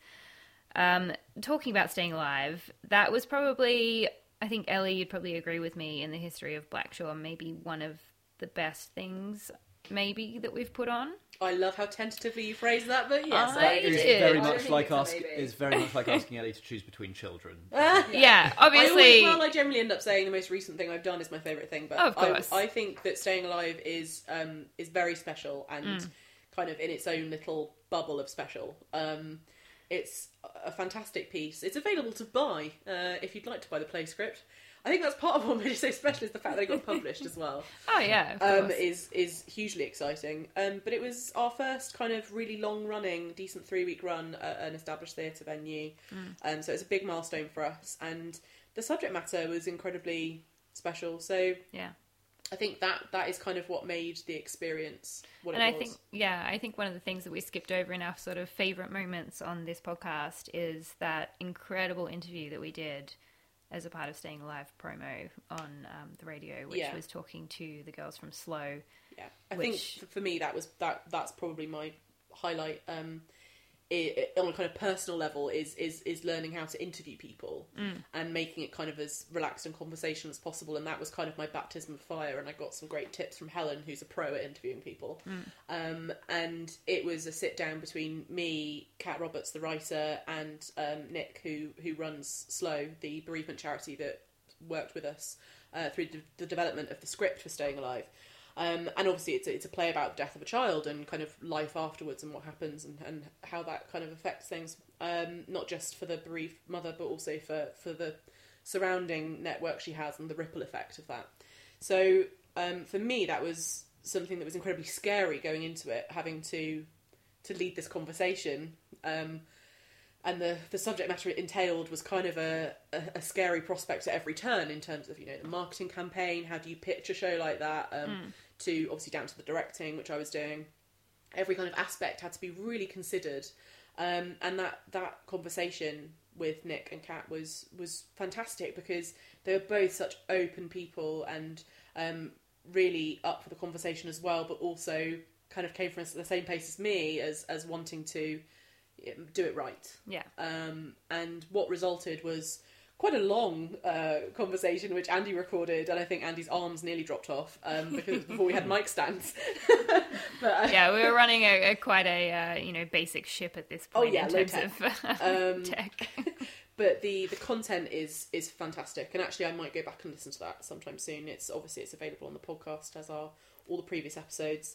Talking about Staying Alive, that was probably, I think Ellie, you'd probably agree with me, in the history of Blackshaw, maybe one of the best things maybe that we've put on. I love how tentatively you phrased that, but yes, It's very much like asking Ellie to choose between children. Yeah, obviously. I generally end up saying the most recent thing I've done is my favourite thing, but of course. I think that Staying Alive is very special and kind of in its own little bubble of special. It's a fantastic piece. It's available to buy if you'd like to buy the play script. I think that's part of what made it so special is the fact that it got published as well. Oh yeah, of course. Is hugely exciting. But it was our first kind of really long-running, decent 3-week run at an established theatre venue. So it's a big milestone for us, and the subject matter was incredibly special. So yeah, I think that is kind of what made the experience what and it I was. I think one of the things that we skipped over in our sort of favourite moments on this podcast is that incredible interview that we did as a part of Staying Alive promo on the radio, which was talking to the girls from Slow. Yeah, I think for me that's probably my highlight. On a kind of personal level, is learning how to interview people and making it kind of as relaxed and conversational as possible. And that was kind of my baptism of fire. And I got some great tips from Helen, who's a pro at interviewing people. And it was a sit down between me, Kat Roberts, the writer, and Nick, who runs Slow, the bereavement charity that worked with us through the development of the script for Staying Alive. And obviously it's a play about the death of a child and kind of life afterwards and what happens and how that kind of affects things, not just for the bereaved mother, but also for the surrounding network she has and the ripple effect of that. So for me, that was something that was incredibly scary going into it, having to lead this conversation. And the subject matter it entailed was kind of a scary prospect at every turn in terms of, the marketing campaign. How do you pitch a show like that? To obviously down to the directing, which I was doing. Every kind of aspect had to be really considered. And that conversation with Nick and Kat was fantastic because they were both such open people and really up for the conversation as well, but also kind of came from the same place as me as wanting to do it right. Yeah. And what resulted was quite a long conversation, which Andy recorded, and I think Andy's arms nearly dropped off because before we had mic stands. But, yeah, we were running quite a basic ship at this point in terms of tech. But the content is fantastic, and actually I might go back and listen to that sometime soon. It's available on the podcast, as are all the previous episodes.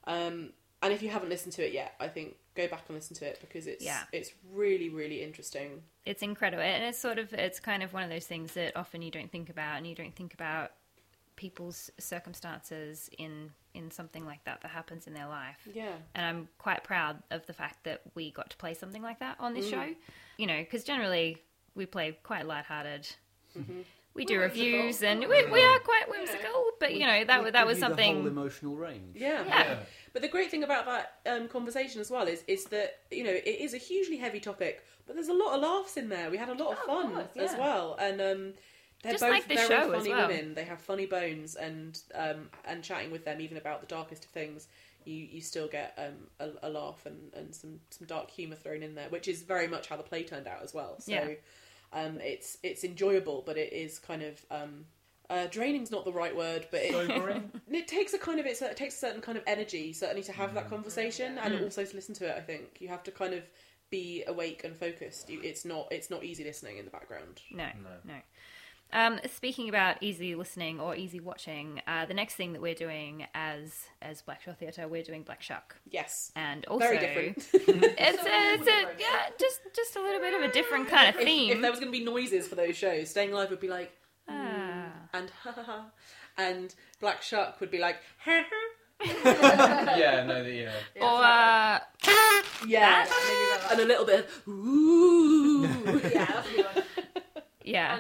And if you haven't listened to it yet, I think go back and listen to it because it's really, really interesting. It's incredible, and it's kind of one of those things that often you don't think about, and you don't think about people's circumstances in something like that happens in their life. Yeah. And I'm quite proud of the fact that we got to play something like that on this show. Because generally we play quite lighthearted. Mm-hmm. We do reviews and we are quite whimsical, but you know that was The whole something. emotional range. Yeah. But the great thing about that conversation as well is that, you know, it is a hugely heavy topic, but there's a lot of laughs in there. We had a lot of fun as well, and they're Just both like the very show as funny well. women. They have funny bones, and chatting with them even about the darkest of things, you still get a laugh and some dark humour thrown in there, which is very much how the play turned out as well. So it's enjoyable, but it is kind of draining's not the right word, but it takes it takes a certain kind of energy, certainly, to have that conversation, and also to listen to it. I think you have to kind of be awake and focused. It's not easy listening in the background. No. Speaking about easy listening or easy watching, the next thing that we're doing as Blackshaw Theatre, we're doing Black Shuck. Yes, and also very different. it's just a little bit of a different kind of theme. If there was going to be noises for those shows, Staying Alive would be like and ha ha ha, and Black Shuck would be like ha ha. Or and a little bit of ooh. That's a good one. Yeah,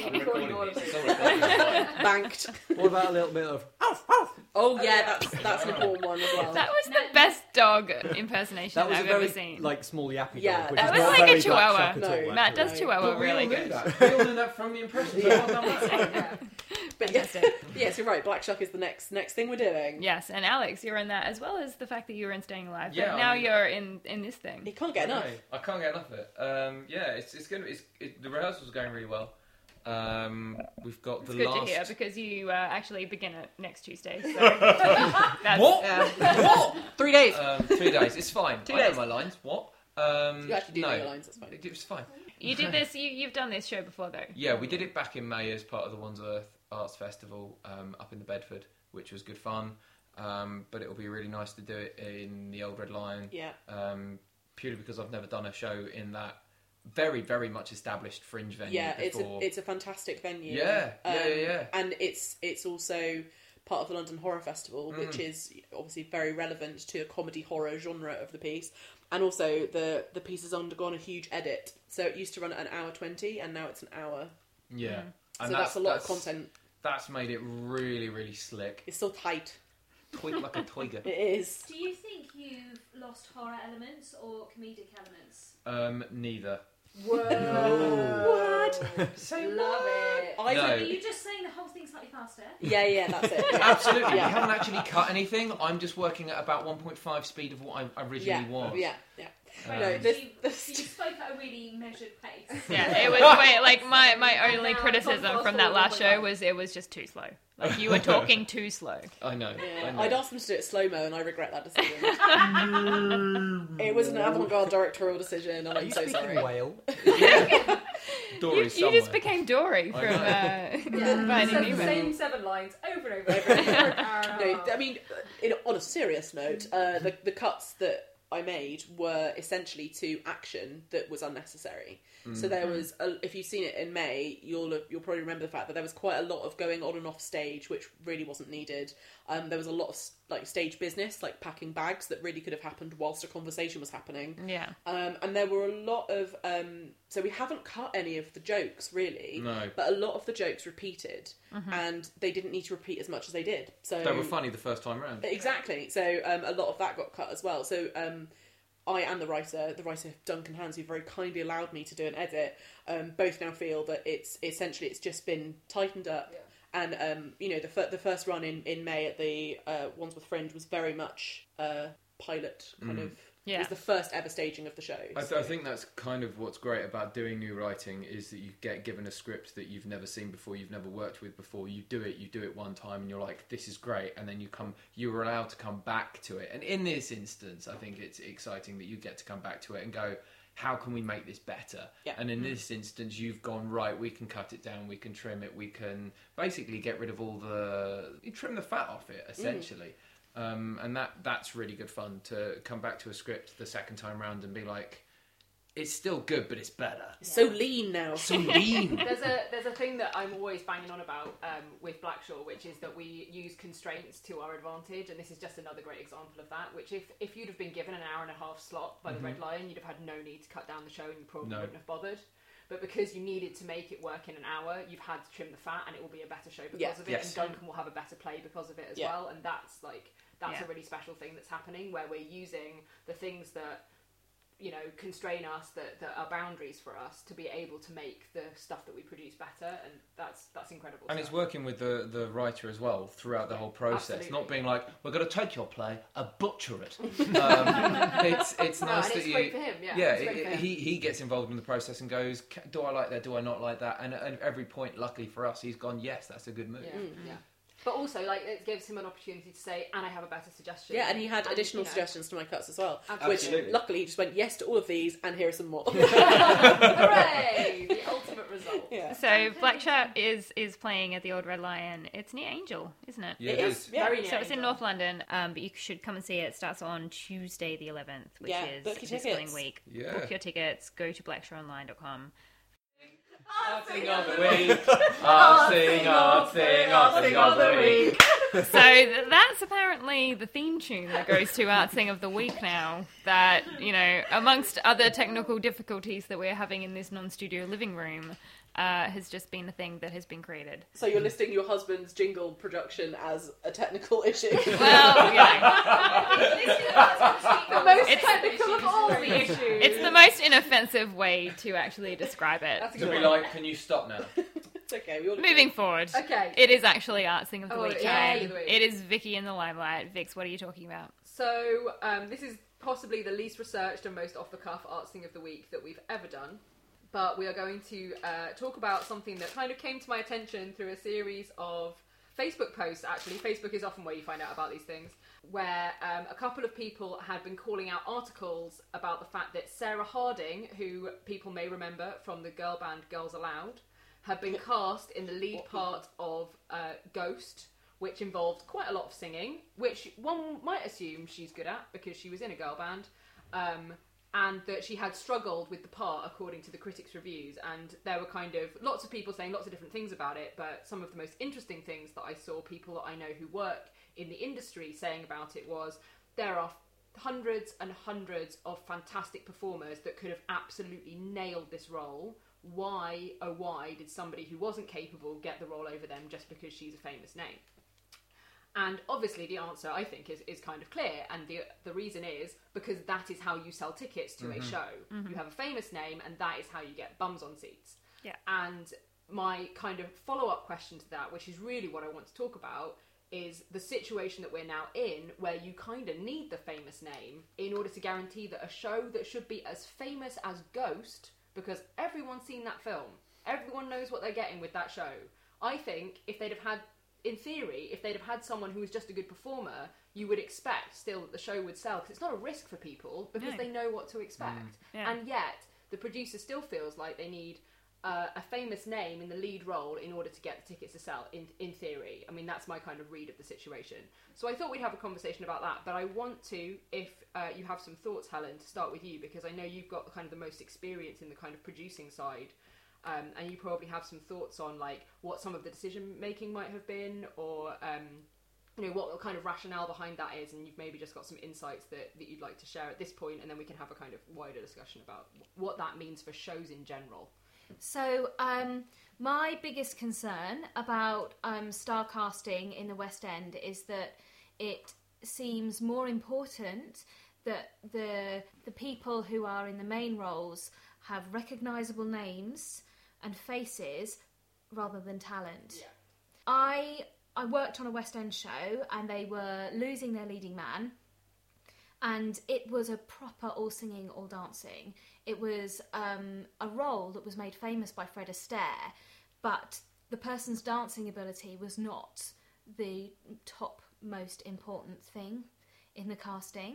banked. What about a little bit of oh yeah, that's an important one as well. That was the best dog impersonation I've ever seen. Like small yappy Yeah, dog. Which that is was not like very a chihuahua. Black Shuck at all, Matt does chihuahua really We all good. knew that. We all knew that from the impression. But yes, you're right. Black Shuck is the next thing we're doing. Yes, and Alex, you're in that as well as the fact that you were in Staying Alive. Yeah, but now you're in this thing. You can't get enough. I can't get enough of it. It's going to. The rehearsals are going really well. We've got It's the good last. to hear because you actually begin it next Tuesday. So What? What? 3 days. 3 days. It's fine. 2 I days. know my lines. What? You actually do no. know your lines. That's fine. It's fine. you did this. You've done this show before, though. Yeah, we did it back in May as part of the Wandsworth Arts Festival up in the Bedford, which was good fun. But it'll be really nice to do it in the Old Red Lion. Yeah. Purely because I've never done a show in that very, very much established fringe venue. Yeah, before. it's a fantastic venue. Yeah. And it's also part of the London Horror Festival, which is obviously very relevant to a comedy horror genre of the piece. And also the piece has undergone a huge edit. So it used to run at an hour 20, and now it's an hour. Yeah. So that's a lot of content. That's made it really, really slick. It's so tight. Twig like a twigger. It is. Do you think you've lost horror elements or comedic elements? Neither. What? Say love it. I No. Are you just saying the whole thing slightly faster? Yeah, that's it. Yeah. Absolutely. Yeah. We haven't actually cut anything. I'm just working at about 1.5 speed of what I originally was. Yeah. So you spoke at a really measured pace. Yeah, it was like my only criticism from that last show was it was just too slow. Like you were talking too slow. I know. Yeah. I know. I'd asked them to do it slow-mo, and I regret that decision. It was an avant-garde directorial decision, and I'm so sorry. Whale. You just became Dory from Finding Nemo. Same 7 lines over and over. No, I mean, on a serious note, the cuts that I made were essentially to action that was unnecessary. So there was, if you've seen it in May, you'll probably remember the fact that there was quite a lot of going on and off stage, which really wasn't needed. There was a lot of stage business, like packing bags, that really could have happened whilst a conversation was happening. Yeah. And there were a lot of, so we haven't cut any of the jokes really, No. but a lot of the jokes repeated, and they didn't need to repeat as much as they did. So They were funny the first time round. Exactly. So a lot of that got cut as well. So I and the writer Duncan Hands, who very kindly allowed me to do an edit, both now feel that it's just been tightened up. Yeah. And the first run in May at the Wandsworth Fringe was very much pilot kind of. Yeah. It was the first ever staging of the show. I think that's kind of what's great about doing new writing is that you get given a script that you've never seen before, you've never worked with before. You do it one time, and you're like, "This is great," and then you were allowed to come back to it. And in this instance, I think it's exciting that you get to come back to it and go, "How can we make this better?" Yeah. And in this instance, you've gone, right, we can cut it down, we can trim it, we can basically get rid of trim the fat off it, essentially. And that's really good fun to come back to a script the second time round and be like, it's still good, but it's better. It's so lean now. So lean. There's a thing that I'm always banging on about with Blackshaw, which is that we use constraints to our advantage, and this is just another great example of that. Which if you'd have been given an hour and a half slot by the Red Lion, you'd have had no need to cut down the show, and you probably wouldn't have bothered. but because you needed to make it work in an hour, you've had to trim the fat, and it will be a better show because of it. Yes. And Duncan will have a better play because of it as well. And that's a really special thing that's happening, where we're using the things that constrain us, that are boundaries for us, to be able to make the stuff that we produce better, and that's incredible. And it's working with the writer as well throughout the whole process. Absolutely. Not being like, we're going to take your play and butcher it. It's nice that it's you. great for him. He gets involved in the process and goes, do I like that? Do I not like that? And at every point, luckily for us, he's gone, yes, that's a good move. Yeah. But also, it gives him an opportunity to say, and I have a better suggestion. Yeah, and he had additional suggestions to my cuts as well. Absolutely. Which, luckily, he just went yes to all of these, and here are some more. Hooray! The ultimate result. Yeah. So, Black Shirt is playing at the Old Red Lion. It's near Angel, isn't it? Yeah, it is. Very near So it's in Angel. North London, but you should come and see it. It starts on Tuesday the 11th, which is book your this tickets. coming week. Yeah. Book your tickets. Go to blackshirtonline.com. Arting of the week. Arting of the week. So that's apparently the theme tune that goes to Artsing of the Week now. That, amongst other technical difficulties that we're having in this non-studio living room, has just been a thing that has been created. So you're listing your husband's jingle production as a technical issue? Well, The most technical of all the issues. It's the most inoffensive way to actually describe it. That's a To good be one. like, can you stop now? It's okay. We all Moving forward. Okay. It is actually Artsing of the Oh, Week yeah, time. the week. It is Vicky in the limelight. Vix, what are you talking about? So, this is possibly the least researched and most off-the-cuff arts thing of the week that we've ever done. But we are going to talk about something that kind of came to my attention through a series of Facebook posts, actually. Facebook is often where you find out about these things, where a couple of people had been calling out articles about the fact that Sarah Harding, who people may remember from the girl band Girls Aloud, had been cast in the lead part of Ghost, which involved quite a lot of singing, which one might assume she's good at because she was in a girl band, and that she had struggled with the part according to the critics' reviews, and there were kind of lots of people saying lots of different things about it, but some of the most interesting things that I saw people that I know who work in the industry saying about it was there are hundreds and hundreds of fantastic performers that could have absolutely nailed this role. Why, oh why, did somebody who wasn't capable get the role over them just because she's a famous name? And obviously the answer, I think, is kind of clear, and the reason is because that is how you sell tickets to a show. You have a famous name, and that is how you get bums on seats. Yeah. And my kind of follow-up question to that, which is really what I want to talk about, is the situation that we're now in, where you kind of need the famous name in order to guarantee that a show that should be as famous as Ghost, because everyone's seen that film, everyone knows what they're getting with that show. I think if they'd have had, in theory, if they'd have had someone who was just a good performer, you would expect still that the show would sell, because it's not a risk for people, because they know what to expect. And yet, the producer still feels like they need a famous name in the lead role in order to get the tickets to sell, in theory. I mean, that's my kind of read of the situation. So I thought we'd have a conversation about that, but I want to, if you have some thoughts, Helen, to start with you, because I know you've got kind of the most experience in the kind of producing side. And you probably have some thoughts on like what some of the decision making might have been, or what kind of rationale behind that is, and you've maybe just got some insights that you'd like to share at this point, and then we can have a kind of wider discussion about what that means for shows in general. So, my biggest concern about star casting in the West End is that it seems more important that the people who are in the main roles have recognisable names and faces rather than talent. Yeah. I worked on a West End show, and they were losing their leading man, and it was a proper all singing, all dancing. It was a role that was made famous by Fred Astaire, but the person's dancing ability was not the top most important thing in the casting,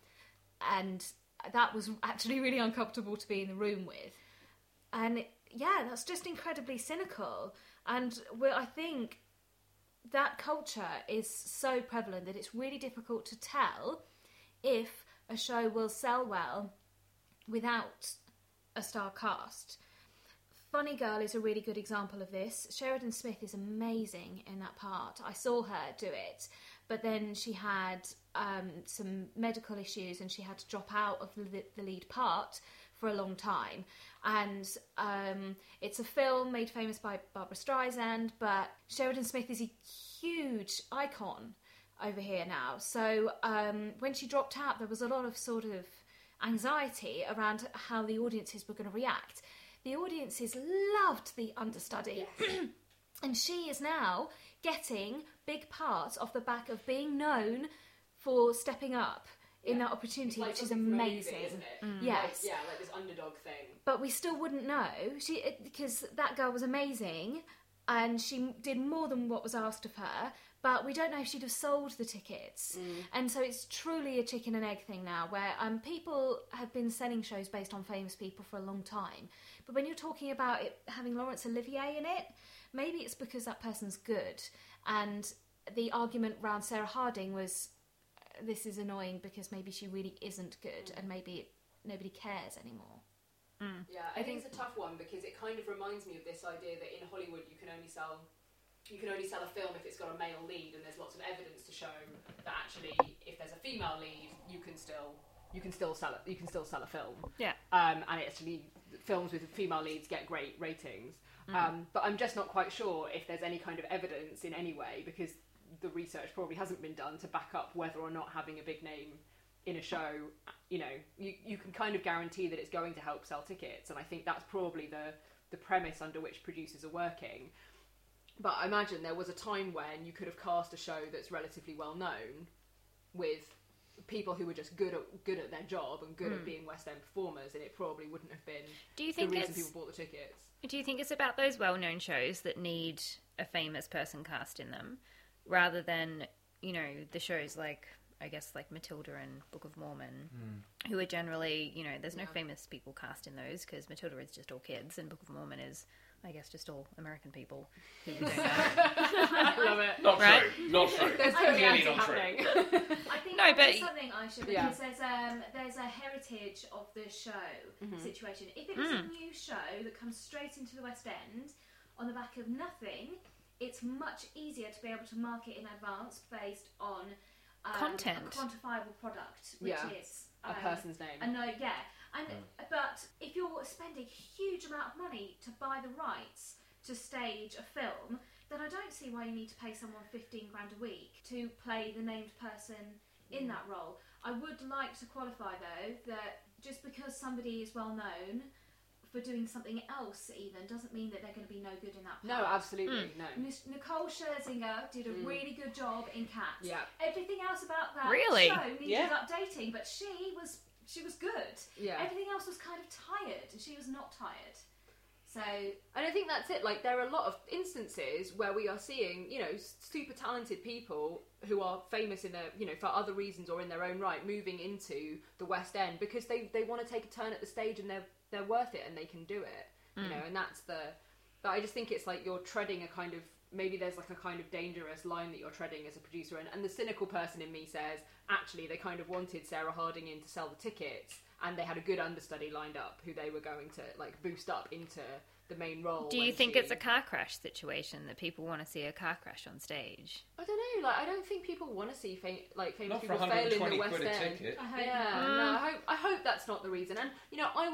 and that was actually really uncomfortable to be in the room with. And that's just incredibly cynical, and I think that culture is so prevalent that it's really difficult to tell if a show will sell well without a star cast. Funny Girl is a really good example of this. Sheridan Smith is amazing in that part. I saw her do it, but then she had some medical issues and she had to drop out of the lead part for a long time. And it's a film made famous by Barbara Streisand, but Sheridan Smith is a huge icon over here now. So when she dropped out, there was a lot of sort of anxiety around how the audiences were going to react. The audiences loved the understudy. Yes. And she is now getting big parts off the back of being known for stepping up in that opportunity, like which is amazing. Movie, isn't it? Yes. Like this underdog thing. But we still wouldn't know because that girl was amazing and she did more than what was asked of her, but we don't know if she'd have sold the tickets. And so it's truly a chicken and egg thing now, where people have been selling shows based on famous people for a long time. But when you're talking about it having Laurence Olivier in it, maybe it's because that person's good. And the argument around Sarah Harding was, this is annoying because maybe she really isn't good and maybe nobody cares anymore. Yeah, I think it's a tough one because it kind of reminds me of this idea that in Hollywood you can only sell a film if it's got a male lead, and there's lots of evidence to show that actually if there's a female lead you can still sell a film. Yeah. And actually films with female leads get great ratings. But I'm just not quite sure if there's any kind of evidence in any way, because the research probably hasn't been done to back up whether or not having a big name in a show, you can kind of guarantee that it's going to help sell tickets, and I think that's probably the premise under which producers are working. But I imagine there was a time when you could have cast a show that's relatively well known with people who were just good at their job and good at being West End performers, and it probably wouldn't have been the reason people bought the tickets. Do you think it's about those well-known shows that need a famous person cast in them, rather than, the shows like, I guess, like Matilda and Book of Mormon, who are generally, there's no famous people cast in those, because Matilda is just all kids and Book of Mormon is, I guess, just all American people who you don't know. I love it. Not right? true. Not true. There's clearly not true. I think there's something, Aisha, because there's a heritage of the show situation. If it was a new show that comes straight into the West End on the back of nothing, it's much easier to be able to market in advance based on content, a quantifiable product, which is a person's name. But if you're spending a huge amount of money to buy the rights to stage a film, then I don't see why you need to pay someone $15,000 a week to play the named person in that role. I would like to qualify though that just because somebody is well known for doing something else even doesn't mean that they're going to be no good in that part. No, absolutely, no. Nicole Scherzinger did a really good job in Cats. Yeah. Everything else about that Really? show needed updating, but she was good. Yeah. Everything else was kind of tired, and she was not tired. So, and I think that's it. Like, there are a lot of instances where we are seeing, super talented people who are famous in their, for other reasons or in their own right, moving into the West End because they want to take a turn at the stage and they're worth it and they can do it, and that's but I just think it's like you're treading a kind of, maybe there's like a kind of dangerous line that you're treading as a producer, and the cynical person in me says, actually, they kind of wanted Sarah Harding in to sell the tickets, and they had a good understudy lined up who they were going to like boost up into the main role. Do you think it's a car crash situation, that people want to see a car crash on stage? I don't know. Like, I don't think people want to see famous Not people for fail in the £120 West a End. ticket. I hope that's not the reason. And I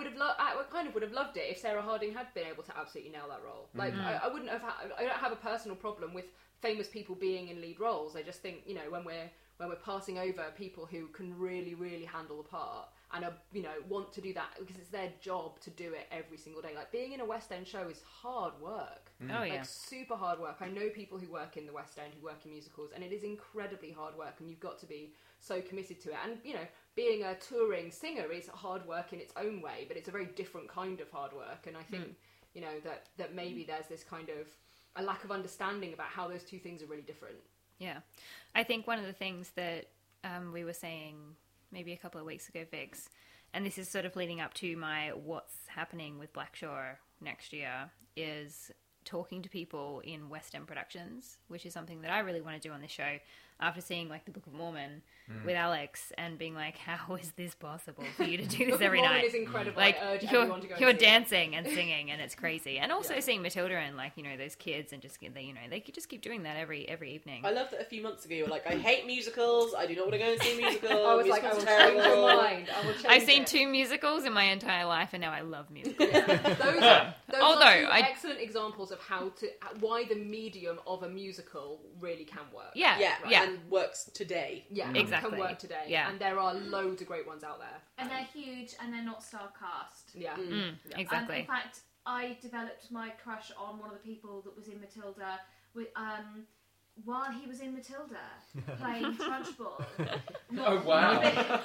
would have loved it if Sarah Harding had been able to absolutely nail that role. Like, I wouldn't have. I don't have a personal problem with famous people being in lead roles. I just think when we're passing over people who can really, really handle the part and are, want to do that because it's their job to do it every single day. Like, being in a West End show is hard work. Oh, yeah. Like, super hard work. I know people who work in the West End, who work in musicals, and it is incredibly hard work, and you've got to be so committed to it. And, being a touring singer is hard work in its own way, but it's a very different kind of hard work. And I think, that maybe there's this kind of a lack of understanding about how those two things are really different. Yeah. I think one of the things that we were saying maybe a couple of weeks ago, Vix, and this is sort of leading up to my what's happening with Black Shore next year, is talking to people in West End productions, which is something that I really want to do on this show. After seeing like the Book of Mormon with Alex and being like, how is this possible for you to do this every night? Is incredible. Like I urge everyone to go you're and see dancing and singing, and it's crazy. And also seeing Matilda and like those kids, and just they could just keep doing that every evening. I love that a few months ago you were like, I hate musicals. I do not want to go and see musicals. I was like, I will change your mind. I will change I've seen it. 2 musicals in my entire life, and now I love musicals. Those are 2 excellent examples of why the medium of a musical really can work. Yeah. And works today. Yeah, exactly. Can work today. Yeah. And there are loads of great ones out there. And they're huge, and they're not star cast. Yeah. Exactly. In fact, I developed my crush on one of the people that was in Matilda while he was in Matilda, playing Trunchbull. Oh wow!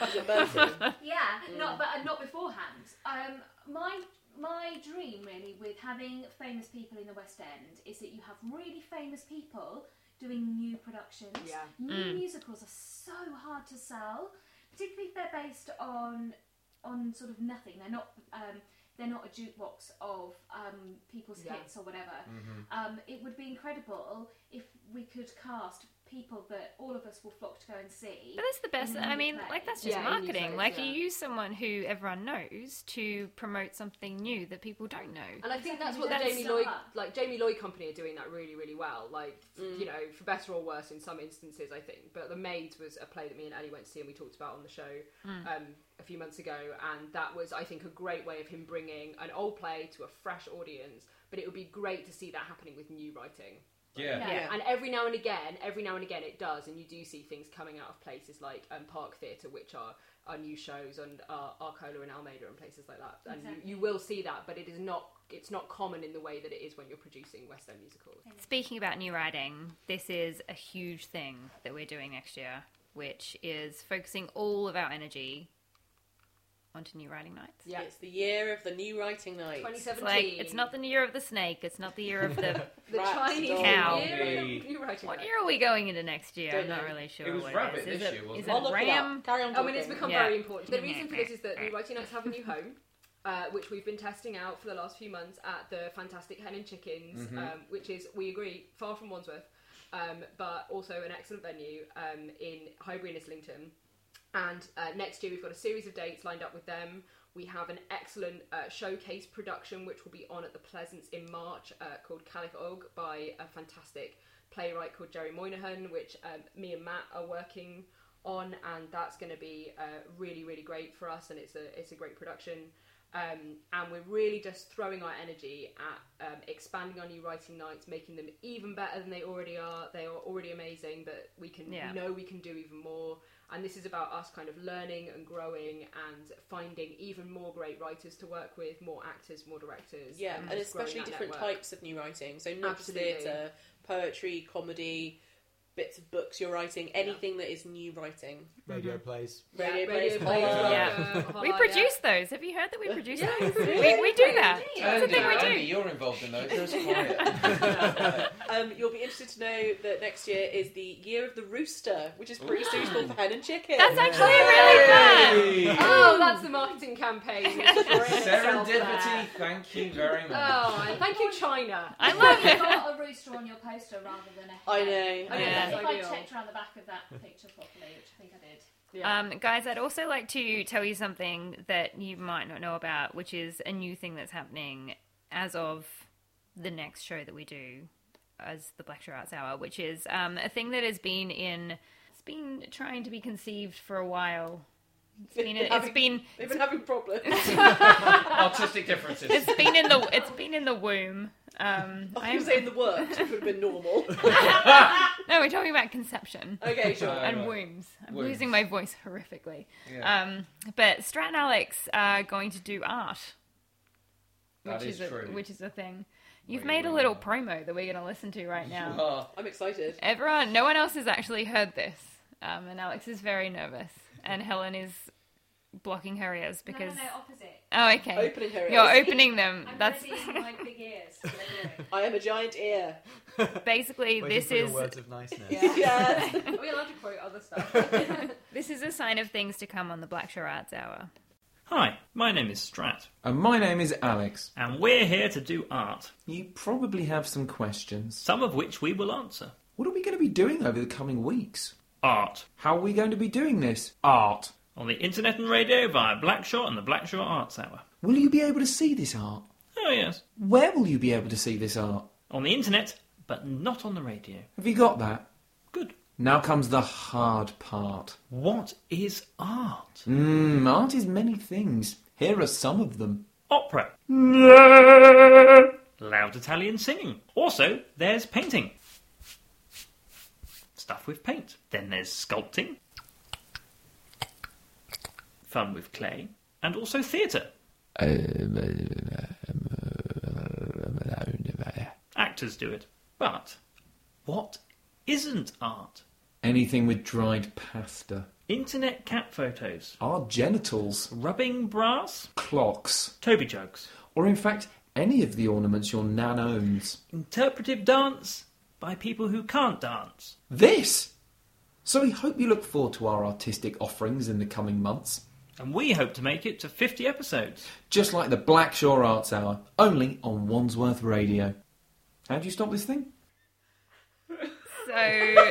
Not beforehand. My dream really with having famous people in the West End is that you have really famous people doing new productions. Yeah. New musicals are so hard to sell, particularly if they're based on sort of nothing. They're not a jukebox of people's hits or whatever. It would be incredible if we could cast people that all of us will flock to go and see. But that's the best. I mean, like that's just marketing. Like you use someone who everyone knows to promote something new that people don't know. And I think that's what the Jamie Lloyd Company are doing that really, really well. Like for better or worse in some instances, I think. But The Maids was a play that me and Ellie went to see and we talked about on the show a few months ago, and that was, I think, a great way of him bringing an old play to a fresh audience. But it would be great to see that happening with new writing. Yeah. And every now and again it does, and you do see things coming out of places like Park Theatre, which are new shows, and Arcola and Almeida and places like that. And you will see that, but it's not common in the way that it is when you're producing West End musicals. Speaking about new writing, this is a huge thing that we're doing next year, which is focusing all of our energy onto new writing nights. Yeah, it's the year of the new writing night. 2017. It's not the year of the snake. It's not the year of the Chinese cow. new writing What night. year are we going into next year? I'm not know. really sure. It was what rabbit it is. this year, wasn't Is it? it ram? Carry on I talking. mean, it's become very important. The reason for this is that New Writing Nights have a new home, which we've been testing out for the last few months at the fantastic Hen and Chickens, which is, we agree, far from Wandsworth, but also an excellent venue in Highbury and Islington. And next year we've got a series of dates lined up with them. We have an excellent showcase production which will be on at the Pleasance in March called Calich Og by a fantastic playwright called Jerry Moynihan, which me and Matt are working on, and that's going to be really, really great for us, and it's a great production. And we're really just throwing our energy at expanding our new writing nights, making them even better than they already are. They are already amazing, but we know we can do even more. And this is about us kind of learning and growing and finding even more great writers to work with, more actors, more directors. Yeah, and especially different types of new writing. So not just theatre, poetry, comedy, bits of books you're writing, anything that is new writing. Radio plays. Radio plays. We produce those. Have you heard that we produce those? We do that. That's the thing we do. Andy, you're involved in those. That's quiet. You'll be interested to know that next year is the year of the rooster, which is pretty suitable for Hen and Chicken. That's actually really fun. Oh, that's the marketing campaign. Serendipity, thank you very much. Oh, and thank you, China. I love You've got a rooster on your poster rather than a hen. I know. I think I checked around the back of that picture properly, which I think I did. Yeah. Guys, I'd also like to tell you something that you might not know about, which is a new thing that's happening as of the next show that we do as the Blackshire Arts Hour, which is a thing that has been trying to be conceived for a while. They've been having problems. Artistic differences. It's been in the womb. I was saying the works, which would have been normal. No, we're talking about conception. Okay, sure. And wombs. I'm Wombs. losing my voice horrifically. Yeah. But Strat and Alex are going to do art. That is true. Which is a thing. You've made a little promo that we're going to listen to right now. I'm excited. No one else has actually heard this. And Alex is very nervous. And Helen is blocking her ears because... No, opposite. Oh, okay. Opening her ears. You're opening them. I'm That's readying my big ears. I am a giant ear. Basically, this is... words of niceness. Yes. Are we allowed to quote other stuff? This is a sign of things to come on the Blackshire Arts Hour. Hi, my name is Strat. And my name is Alex. And we're here to do art. You probably have some questions. Some of which we will answer. What are we going to be doing over the coming weeks? Art. How are we going to be doing this? Art. On the internet and radio via Blackshaw and the Blackshaw Arts Hour. Will you be able to see this art? Oh, yes. Where will you be able to see this art? On the internet, but not on the radio. Have you got that? Good. Now comes the hard part. What is art? Art is many things. Here are some of them. Opera. Loud Italian singing. Also, there's painting. Stuff with paint. Then there's sculpting. Fun with clay. And also theatre. Actors do it. But what isn't art? Anything with dried pasta. Internet cat photos. Our genitals. Rubbing brass. Clocks. Toby jugs. Or in fact, any of the ornaments your nan owns. Interpretive dance by people who can't dance. This! So we hope you look forward to our artistic offerings in the coming months. And we hope to make it to 50 episodes. Just like the Blackshaw Arts Hour, only on Wandsworth Radio. How do you stop this thing? So,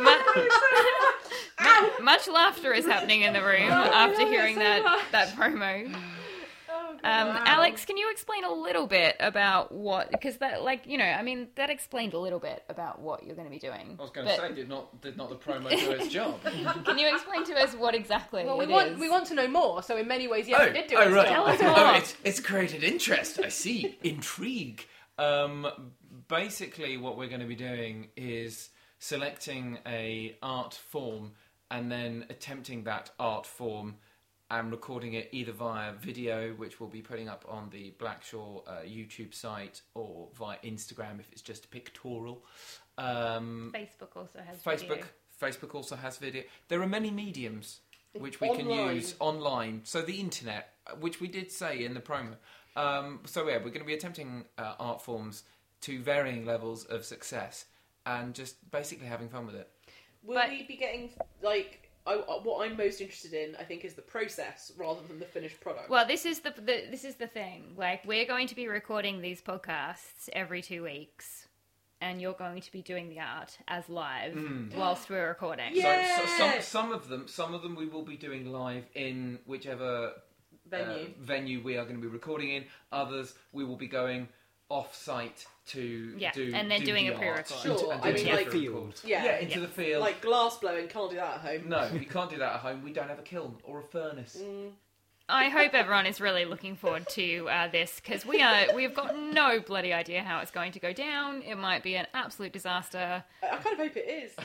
much laughter is happening in the room after hearing that promo. Alex, can you explain a little bit about what? Because that, that explained a little bit about what you're going to be doing. I was going to say, did not the promo do its job? Can you explain to us what exactly Well, is? we want to know more. So in many ways, yes, it did do its right. job. Tell us more. It's created interest. I see. Intrigue. Basically, what we're going to be doing is selecting a art form and then attempting that art form and recording it either via video, which we'll be putting up on the Blackshaw YouTube site, or via Instagram if it's just a pictorial. Facebook also has video. Facebook also has video. There are many mediums which we can use online. So the internet, which we did say in the promo. We're going to be attempting art forms to varying levels of success and just basically having fun with it. Will we be getting, what I'm most interested in, I think, is the process rather than the finished product. Well, this is the thing. Like, we're going to be recording these podcasts every 2 weeks, and you're going to be doing the art as live whilst we're recording. Yeah. So some of them we will be doing live in whichever venue we are going to be recording in. Others we will be going off-site to do, and then doing a pre-record. Sure, into the field. Like glass blowing, can't do that at home. No, you can't do that at home. We don't have a kiln or a furnace. I hope everyone is really looking forward to this, because we've got no bloody idea how it's going to go down. It might be an absolute disaster. I kind of hope it is.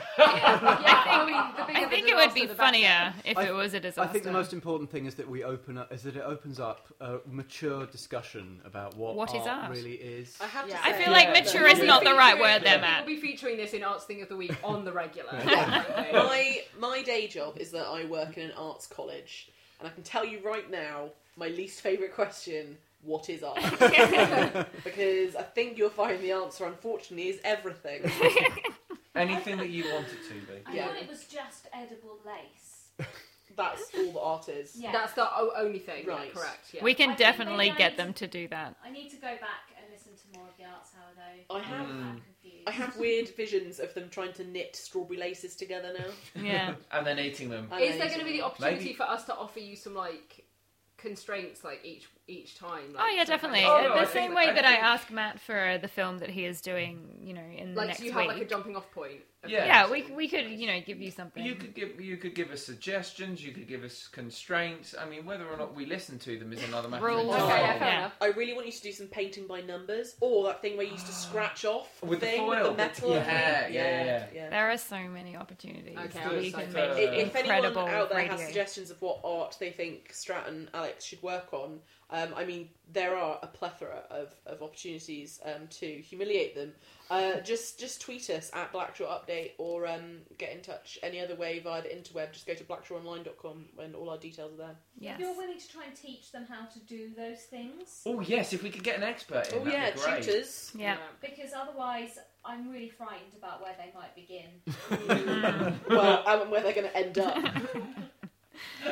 I think it would be funnier if it was a disaster. I think the most important thing is that it opens up a mature discussion about what is art really is. I feel like mature is not the right word there, Matt. We'll be featuring this in Arts Thing of the Week on the regular. My day job is that I work in an arts college. And I can tell you right now, my least favourite question, what is art? Because I think you'll find the answer, unfortunately, is everything. Anything that you want it to be. I thought it was just edible lace. That's all the art is. Yeah. That's the only thing. Right. Yeah, correct. Yeah. We can definitely get them to do that. I need to go back and listen to more of the Arts Hour, though. I have weird visions of them trying to knit strawberry laces together now. Yeah. And then eating them. Is there going to be the opportunity for us to offer you some constraints each time? Definitely. The same way that I ask Matt for the film that he is doing, in the next week. Like, you have a jumping off point. Yeah, we could give you something. You could give us suggestions. You could give us constraints. I mean, whether or not we listen to them is another matter. Rules. I really want you to do some painting by numbers, or that thing where you used to scratch off with the foil, with the metal. Yeah. There are so many opportunities. Okay, you can make if incredible anyone out there radio. has suggestions of what art they think Strat and Alex should work on, there are a plethora of opportunities to humiliate them. Just tweet us at Blackshaw Update, or get in touch any other way via the interweb. Just go to blackshawonline.com and all our details are there. Yes. If you're willing to try and teach them how to do those things. Oh yes, if we could get an expert in, that'd be great. Tutors. Yeah. Because otherwise, I'm really frightened about where they might begin. Well, and where they're going to end up.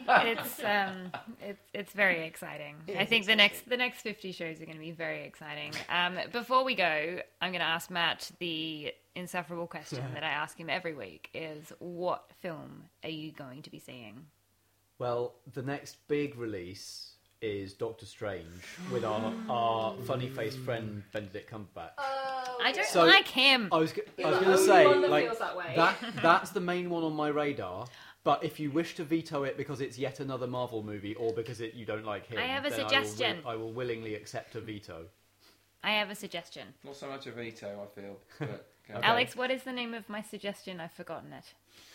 It's very exciting. I think the next 50 shows are going to be very exciting. Before we go, I'm going to ask Matt the insufferable question that I ask him every week: is what film are you going to be seeing? Well, the next big release is Doctor Strange with our funny-faced friend Benedict Cumberbatch. I don't like him. I was going to say, like, that's the main one on my radar. But if you wish to veto it because it's yet another Marvel movie or because you don't like him, I have a then suggestion. I will willingly accept a veto. I have a suggestion. Not so much a veto, I feel. But, Okay. Alex, what is the name of my suggestion? I've forgotten it.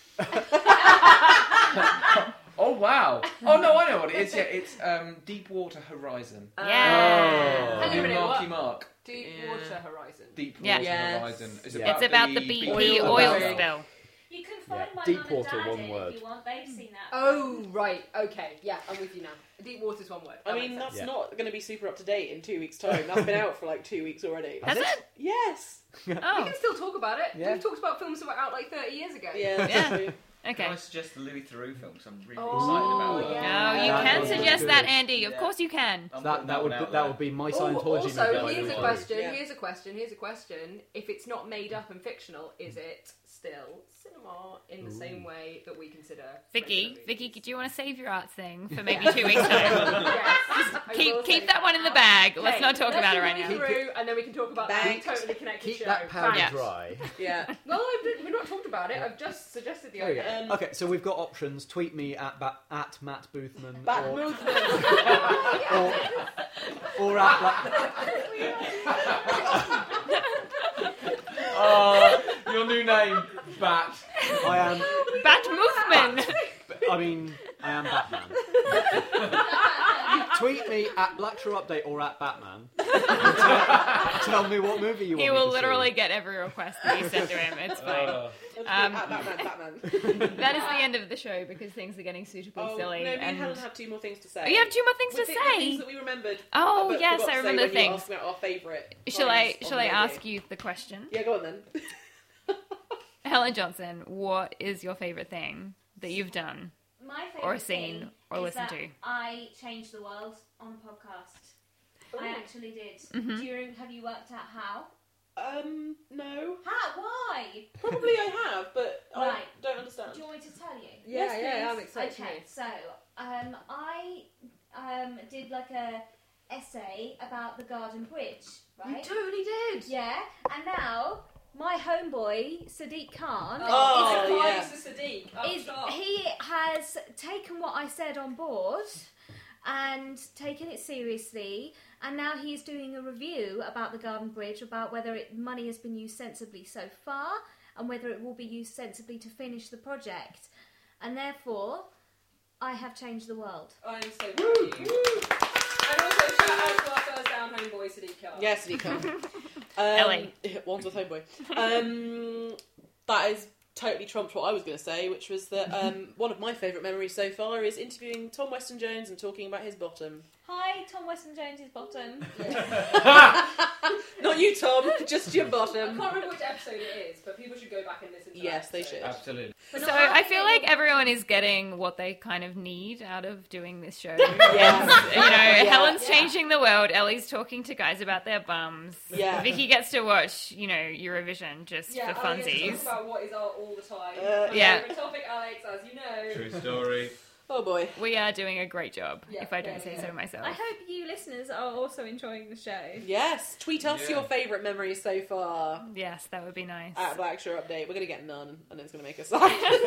Oh wow! Oh no, I know what it is. Yeah, it's Deepwater Horizon. Yeah. Hang on a minute, Marky what? Mark. Deepwater Horizon. Deepwater Horizon. It's about the BP oil spill. You can find my Deepwater, mum and dad one in word. if you want. They've seen that. Oh, right. Okay. Yeah, I'm with you now. Deepwater's one word. I mean, that's not going to be super up to date in 2 weeks' time. That's been out for like 2 weeks already. Has it? Yes. We can still talk about it. Yeah. We've talked about films that were out like 30 years ago. Okay. Can I suggest the Louis Theroux film? Because I'm really Oh, excited about it. No, you can suggest that, Andy. Of course you can. That would be my Scientology Also, movie. here's a question. If it's not made up and fictional, is it still cinema in the same way that we consider Vicky, do you want to save your arts thing for maybe 2 weeks time? Keep that one in the bag. Let's not talk about it right now. Through, and then we can talk about that totally connected Keep show. that powder Thanks. dry. Yeah. Well, we've not talked about it. I've just suggested the There you idea. go. Okay, so we've got options. Tweet me at Matt Boothman. Or at your new name, Bat. I am Bat Movement. I mean, I am Batman. Tweet me at Blackshore Update or at Batman. Tell me what movie you want. He me will to literally see. get every request that you send to him. It's fine. That is the end of the show because things are getting suitably silly. No, me and and Helen have 2 more things to say. Oh, you have 2 more things to say? Things that we remembered. Oh, but yes, forgot I to say remember when the you things. asked about our favourite. Shall I ask you the question? Yeah, go on then. Helen Johnson, what is your favourite thing that you've done My favourite or seen thing or is listened that to? I changed the world on a podcast. I actually did. Mhm. Have you worked out how? No. How? Why? Probably I have, but I Right. don't understand. Do you want me to tell you? Yeah, Yes, yeah, please. I'm excited to Okay, know. so I did like a essay about the Garden Bridge, right? You totally did. Yeah, and now my homeboy Sadiq Khan he has taken what I said on board and taken it seriously, and now he's doing a review about the Garden Bridge, about whether money has been used sensibly so far and whether it will be used sensibly to finish the project, and therefore I have changed the world. I'm so proud of you. And also shout out to our first down homeboy Sadiq Khan. Yes, Sadiq Khan. Ellie. One's with homeboy. That is totally trumped what I was going to say, which was that one of my favourite memories so far is interviewing Tom Weston-Jones and talking about his bottom. Hi, Tom Weston-Jones' bottom. Not you, Tom, just your bottom. I can't remember which episode it is, but people should go back and listen to Yes, that they episode. should. Absolutely. So I feel like everyone is getting what they kind of need out of doing this show. Yeah. Helen's changing the world. Ellie's talking to guys about their bums. Yeah. Vicky gets to watch, Eurovision just for I get to funsies. talk about what is art all the time. Yeah. Favorite topic, Alex, as you know. True story. Oh boy. We are doing a great job, Yeah, if I don't say so myself. I hope you listeners are also enjoying the show. Yes, tweet us your favourite mememories so far. Yes, that would be nice. At Blackshore Update. We're going to get none, and it's going to make us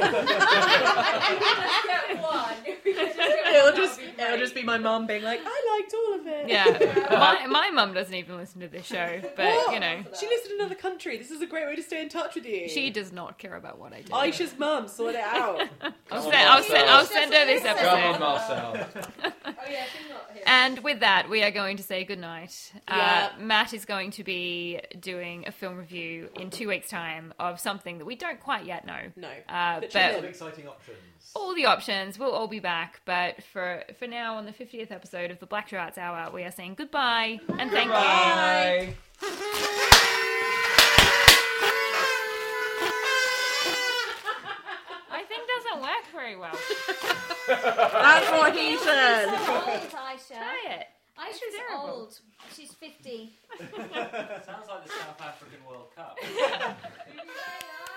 It'll just be my mum being like, I liked all of it. Yeah. My mum doesn't even listen to this show, but, She lives in another country. This is a great way to stay in touch with you. she does not care about what I do. Aisha's mum, sort it out. I'll send her this Come on, episode. Marcel. And with that, we are going to say goodnight. Yeah. Matt is going to be doing a film review in 2 weeks' time of something that we don't quite yet know. No. But Some exciting options. all the options, we'll all be back. But for now, on the 50th episode of the Blackshore Arts Hour, we are saying goodbye and thank you. Bye. I think doesn't work very well. That's what he said. She's old, Aisha. Try it. Aisha's terrible. old. She's 50. Sounds like the South African World Cup.